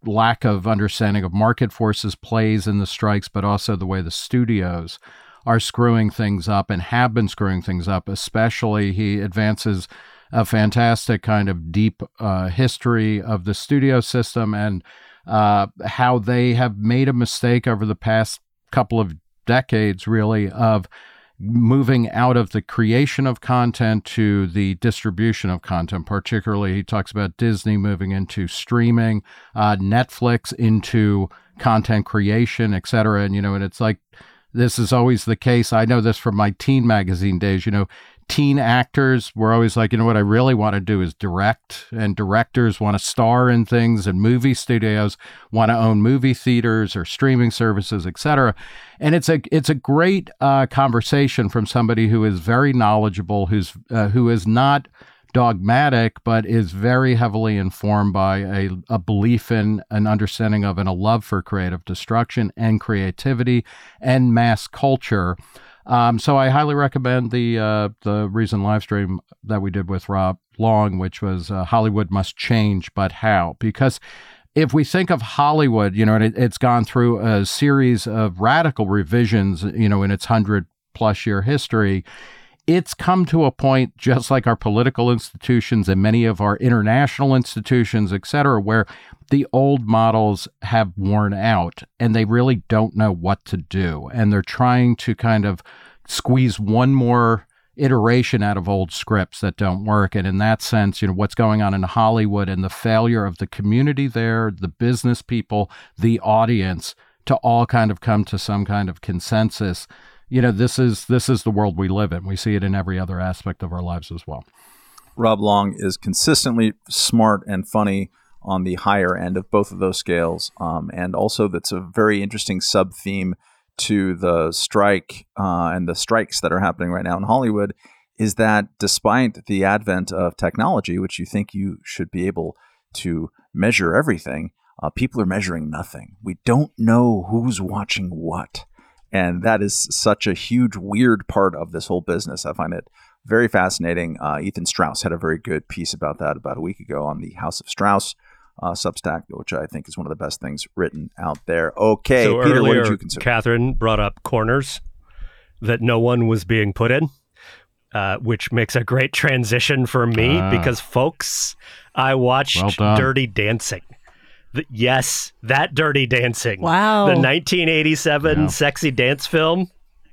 lack of understanding of market forces plays in the strikes, but also the way the studios are screwing things up and have been screwing things up. Especially, he advances a fantastic kind of deep uh, history of the studio system and uh, how they have made a mistake over the past couple of decades, really, of moving out of the creation of content to the distribution of content. Particularly, he talks about Disney moving into streaming, uh, Netflix into content creation, et cetera. And, you know, and it's like, this is always the case. I know this from my teen magazine days. You know, teen actors were always like, you know, what I really want to do is direct, and directors want to star in things, and movie studios want to own movie theaters or streaming services, et cetera. And it's a it's a great uh, conversation from somebody who is very knowledgeable, who's uh, who is not dogmatic, but is very heavily informed by a, a belief in, an understanding of, and a love for creative destruction and creativity and mass culture. Um, so I highly recommend the uh, the recent live stream that we did with Rob Long, which was uh, Hollywood Must Change, But How? Because if we think of Hollywood, you know, it, it's gone through a series of radical revisions, you know, in its hundred plus year history. It's come to a point, just like our political institutions and many of our international institutions, et cetera, where the old models have worn out and they really don't know what to do. And they're trying to kind of squeeze one more iteration out of old scripts that don't work. And in that sense, you know, what's going on in Hollywood and the failure of the community there, the business people, the audience, to all kind of come to some kind of consensus. You know, this is this is the world we live in. We see it in every other aspect of our lives as well. Rob Long is consistently smart and funny on the higher end of both of those scales. Um, and also that's a very interesting sub-theme to the strike uh, and the strikes that are happening right now in Hollywood, is that despite the advent of technology, which you think you should be able to measure everything, uh, people are measuring nothing. We don't know who's watching what. And that is such a huge, weird part of this whole business. I find it very fascinating. Uh, Ethan Strauss had a very good piece about that about a week ago on the House of Strauss uh, Substack, which I think is one of the best things written out there. Okay, so Peter, earlier, what did you consider? Catherine brought up corners that no one was being put in, uh, which makes a great transition for me uh, because, folks, I watched well Dirty Dancing. The, yes, that Dirty Dancing. Wow. The nineteen eighty-seven yeah. sexy dance film.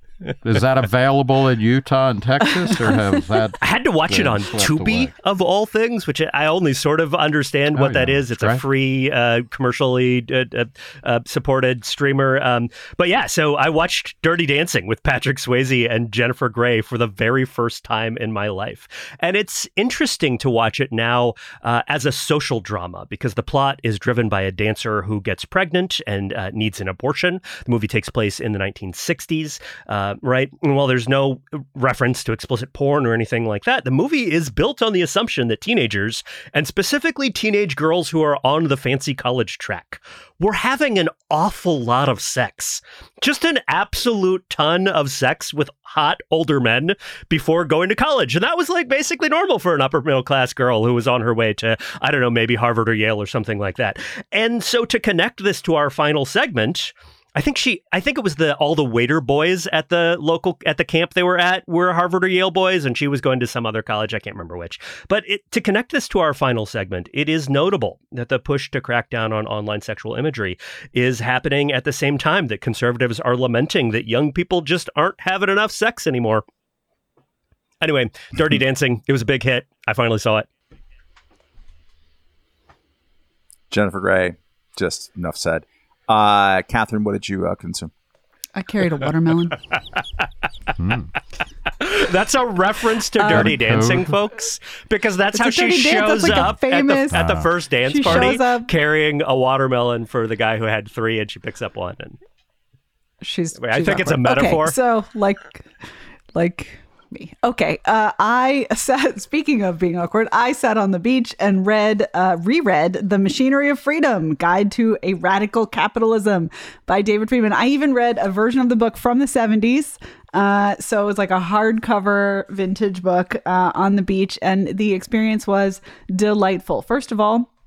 Is that available in Utah and Texas, or have that? I had to watch it on Tubi, away? Of all things, which I only sort of understand what oh, yeah, that is. It's right. a free, uh, commercially uh, uh, supported streamer. Um, but yeah, so I watched Dirty Dancing with Patrick Swayze and Jennifer Grey for the very first time in my life. And it's interesting to watch it now uh, as a social drama, because the plot is driven by a dancer who gets pregnant and uh, needs an abortion. The movie takes place in the nineteen sixties. Uh, right? And while there's no reference to explicit porn or anything like that, the movie is built on the assumption that teenagers, and specifically teenage girls who are on the fancy college track, were having an awful lot of sex. Just an absolute ton of sex with hot older men before going to college. And that was like basically normal for an upper middle class girl who was on her way to, I don't know, maybe Harvard or Yale or something like that. And so to connect this to our final segment, I think she, I think it was the all the waiter boys at the local, at the camp they were at were Harvard or Yale boys, and she was going to some other college. I can't remember which. But it, to connect this to our final segment, it is notable that the push to crack down on online sexual imagery is happening at the same time that conservatives are lamenting that young people just aren't having enough sex anymore. Anyway, Dirty Dancing, it was a big hit. I finally saw it. Jennifer Grey, just enough said. Uh, Catherine, what did you uh, consume? I carried a watermelon. mm. That's a reference to um, Dirty Dancing, folks, because that's how she shows like up famous, at, the, at the first dance she party, shows up, carrying a watermelon for the guy who had three, and she picks up one. And she's. Wait, I she's think awkward. it's a metaphor. Okay, so, like, like. me. Okay. Uh, I sat, speaking of being awkward, I sat on the beach and read, uh, reread The Machinery of Freedom, Guide to a Radical Capitalism by David Friedman. I even read a version of the book from the seventies. Uh, so it was like a hardcover vintage book uh, on the beach. And the experience was delightful. First of all,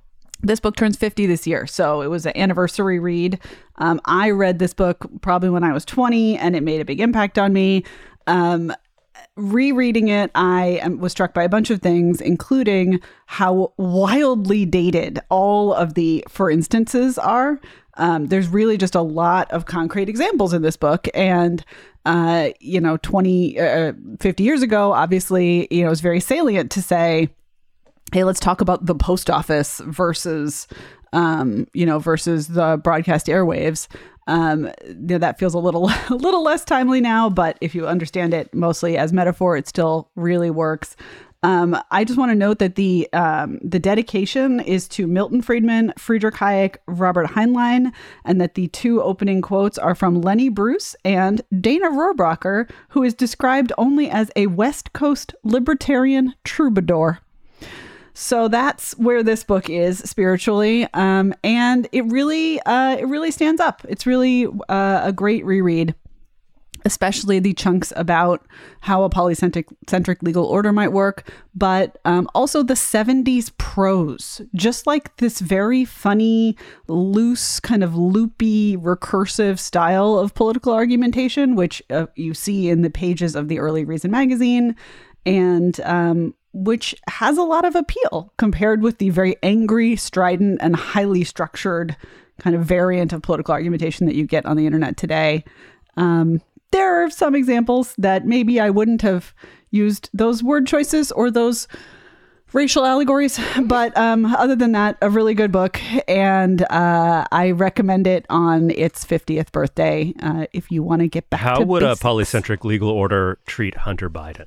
This book turns fifty this year, so it was an anniversary read. Um, I read this book probably when I was twenty, and it made a big impact on me. Um, rereading it, I was struck by a bunch of things, including how wildly dated all of the for instances are. Um, there's really just a lot of concrete examples in this book. And, uh, you know, twenty, uh, fifty years ago, obviously, you know, it's very salient to say, hey, let's talk about the post office versus, um, you know, versus the broadcast airwaves. Um, you know, that feels a little, a little less timely now, but if you understand it mostly as metaphor, it still really works. Um, I just want to note that the um, the dedication is to Milton Friedman, Friedrich Hayek, Robert Heinlein, and that the two opening quotes are from Lenny Bruce and Dana Rohrabacher, who is described only as a West Coast libertarian troubadour. So that's where this book is spiritually, um, and it really, uh, it really stands up. It's really uh, a great reread, especially the chunks about how a polycentric centric legal order might work, but um, also the seventies prose, just like this very funny, loose, kind of loopy, recursive style of political argumentation, which uh, you see in the pages of the early Reason magazine, and um, which has a lot of appeal compared with the very angry, strident, and highly structured kind of variant of political argumentation that you get on the internet today. Um, there are some examples that maybe I wouldn't have used those word choices or those racial allegories, but um, other than that, a really good book, and uh, I recommend it on its fiftieth birthday uh, if you want to get back How to would basics. a polycentric legal order treat Hunter Biden?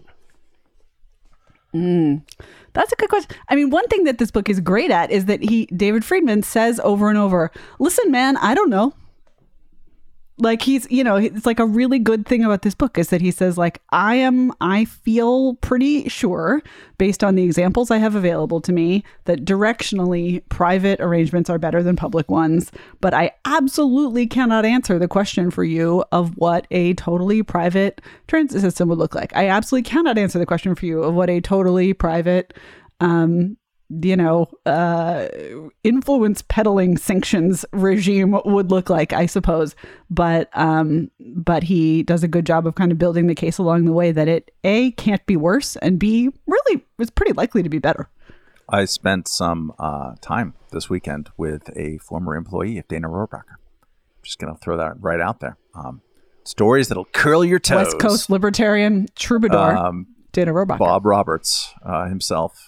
Mm, that's a good question. I mean, one thing that this book is great at is that he, David Friedman, says over and over, listen, man, I don't know. Like he's, you know, it's like a really good thing about this book is that he says, like, I am, I feel pretty sure based on the examples I have available to me that directionally private arrangements are better than public ones. But I absolutely cannot answer the question for you of what a totally private transit system would look like. I absolutely cannot answer the question for you of what a totally private, um, you know, uh, influence peddling sanctions regime would look like, I suppose. But um, but he does a good job of kind of building the case along the way that it, A, can't be worse, and B, really is pretty likely to be better. I spent some uh, time this weekend with a former employee of Dana Rohrabacher. Just going to throw that right out there. Um, stories that'll curl your toes. West Coast libertarian troubadour, um, Dana Rohrabacher. Bob Roberts uh, himself.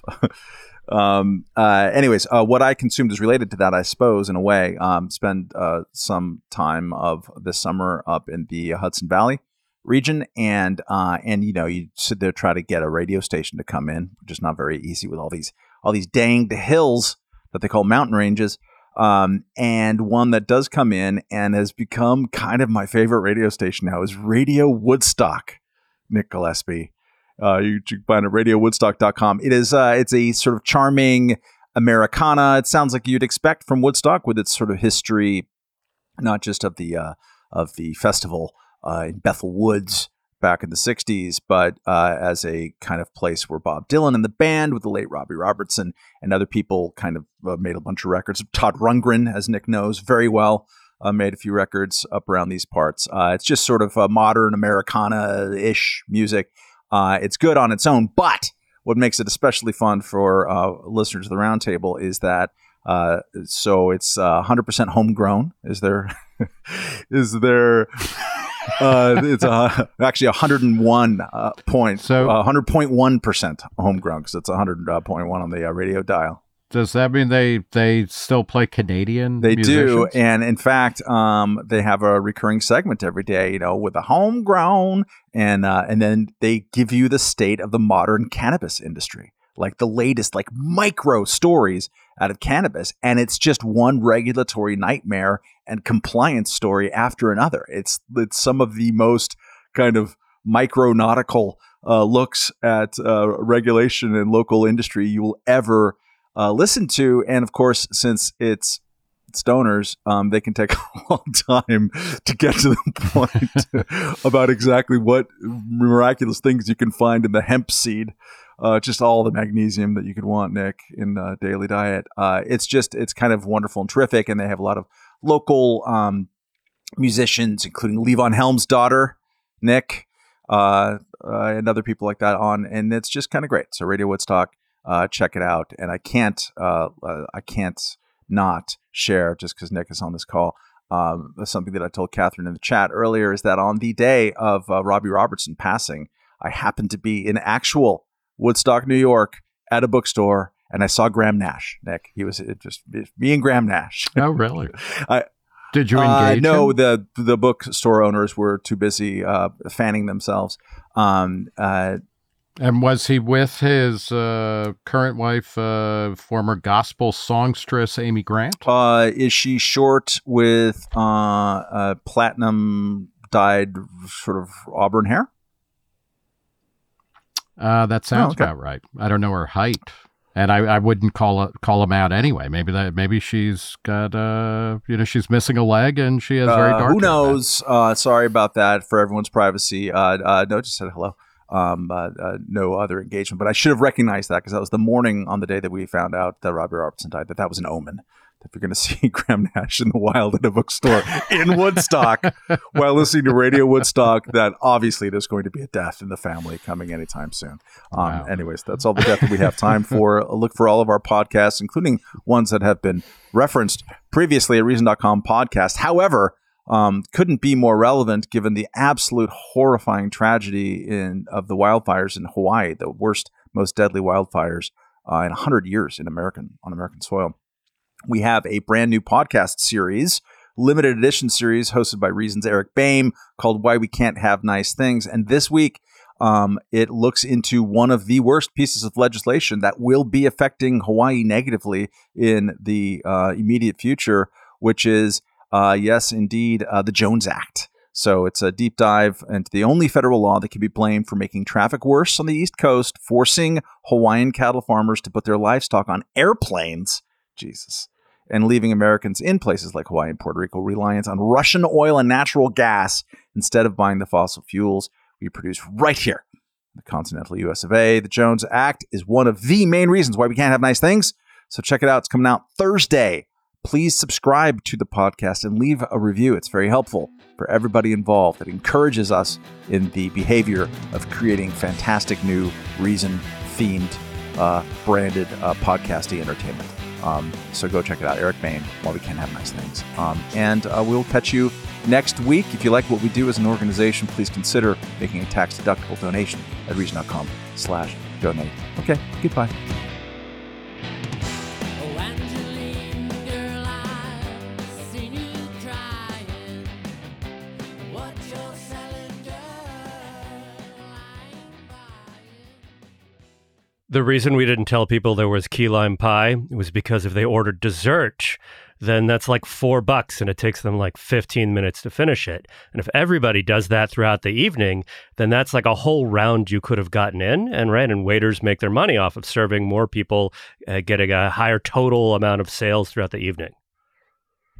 Um, uh, anyways, uh, what I consumed is related to that, I suppose, in a way. Um, spend, uh, some time of this summer up in the Hudson Valley region. And, uh, and, you know, you sit there, try to get a radio station to come in, which is not very easy with all these, all these danged hills that they call mountain ranges. Um, and one that does come in and has become kind of my favorite radio station now is Radio Woodstock, Nick Gillespie. Uh, you can find it at radio woodstock dot com. It is, uh, it's a sort of charming Americana. It sounds like you'd expect from Woodstock with its sort of history, not just of the, uh, of the festival, uh, in Bethel Woods back in the sixties, but, uh, as a kind of place where Bob Dylan and the band with the late Robbie Robertson and other people kind of uh, made a bunch of records. Todd Rundgren, as Nick knows very well, uh, made a few records up around these parts. Uh, it's just sort of a modern Americana-ish music. Uh, it's good on its own, but what makes it especially fun for uh, listeners of the Roundtable is that uh, so it's uh, one hundred percent homegrown. Is there? is there? Uh, it's uh, actually one hundred one uh, point, so uh, one hundred point one percent homegrown because it's one hundred point one on the uh, radio dial. Does that mean they they still play Canadian They musicians? do, and in fact, um, they have a recurring segment every day, you know, with a homegrown, and uh, and then they give you the state of the modern cannabis industry, like the latest, like micro stories out of cannabis, and it's just one regulatory nightmare and compliance story after another. It's it's some of the most kind of micronautical uh, looks at uh, regulation and local industry you will ever Uh, listen to. And of course, since it's stoners, um, they can take a long time to get to the point about exactly what miraculous things you can find in the hemp seed uh, just all the magnesium that you could want, Nick, in the daily diet. Uh, it's just, it's kind of wonderful and terrific. And they have a lot of local um, musicians, including Levon Helm's daughter, Nick, uh, uh, and other people like that on. And it's just kind of great. So Radio Woodstock, uh, check it out. And I can't, uh, uh, I can't not share, just because Nick is on this call, um, something that I told Catherine in the chat earlier, is that on the day of uh, Robbie Robertson passing, I happened to be in actual Woodstock, New York, at a bookstore, and I saw Graham Nash. Nick, he was it just it, me and Graham Nash. Oh, really? I, Did you uh, engage? no, him? the the bookstore owners were too busy uh, fanning themselves. Um, uh, And was he with his uh, current wife, uh, former gospel songstress Amy Grant? uh, is she short with uh, uh, platinum dyed sort of auburn hair? Uh, that sounds Oh, okay. about right. I don't know her height, and I, I wouldn't call it, call him out anyway. Maybe that maybe she's got uh you know she's missing a leg and she has very Uh, dark. who hair. knows? Uh, sorry about that for everyone's privacy. Uh, uh, no, just said hello. Um, uh, uh, no other engagement, but I should have recognized that because that was the morning on the day that we found out that Robbie Robertson died. That that was an omen. If you're going to see Graham Nash in the wild at a bookstore in Woodstock while listening to Radio Woodstock, that obviously there's going to be a death in the family coming anytime soon. Um, Wow. Anyways, that's all the death that we have time for. Look for all of our podcasts, including ones that have been referenced previously at Reason dot com podcast. However, um, couldn't be more relevant given the absolute horrifying tragedy in of the wildfires in Hawaii, the worst, most deadly wildfires uh, in one hundred years in American on American soil. We have a brand new podcast series, limited edition series hosted by Reason's Eric Boehm called Why We Can't Have Nice Things. And this week, um, it looks into one of the worst pieces of legislation that will be affecting Hawaii negatively in the uh, immediate future, which is, uh, yes, indeed, uh, the Jones Act. So it's a deep dive into the only federal law that can be blamed for making traffic worse on the East Coast, forcing Hawaiian cattle farmers to put their livestock on airplanes. Jesus. And leaving Americans in places like Hawaii and Puerto Rico reliant on Russian oil and natural gas instead of buying the fossil fuels we produce right here in the continental U S of A. The Jones Act is one of the main reasons why we can't have nice things. So check it out. It's coming out Thursday. Please subscribe to the podcast and leave a review. It's very helpful for everybody involved. It encourages us in the behavior of creating fantastic new Reason-themed, uh, branded uh, podcasty entertainment. Um, so go check it out. Eric Boehm, Why We Can't Have Nice Things. Um, and uh, we'll catch you next week. If you like what we do as an organization, please consider making a tax-deductible donation at Reason dot com slash donate. Okay, goodbye. Oh, Angeline, girl, I've seen you trying. What you're selling, girl, I'm buying. The reason we didn't tell people there was key lime pie was because if they ordered dessert, then that's like four bucks and it takes them like fifteen minutes to finish it. And if everybody does that throughout the evening, then that's like a whole round you could have gotten in. And right, and waiters make their money off of serving more people, uh, getting a higher total amount of sales throughout the evening.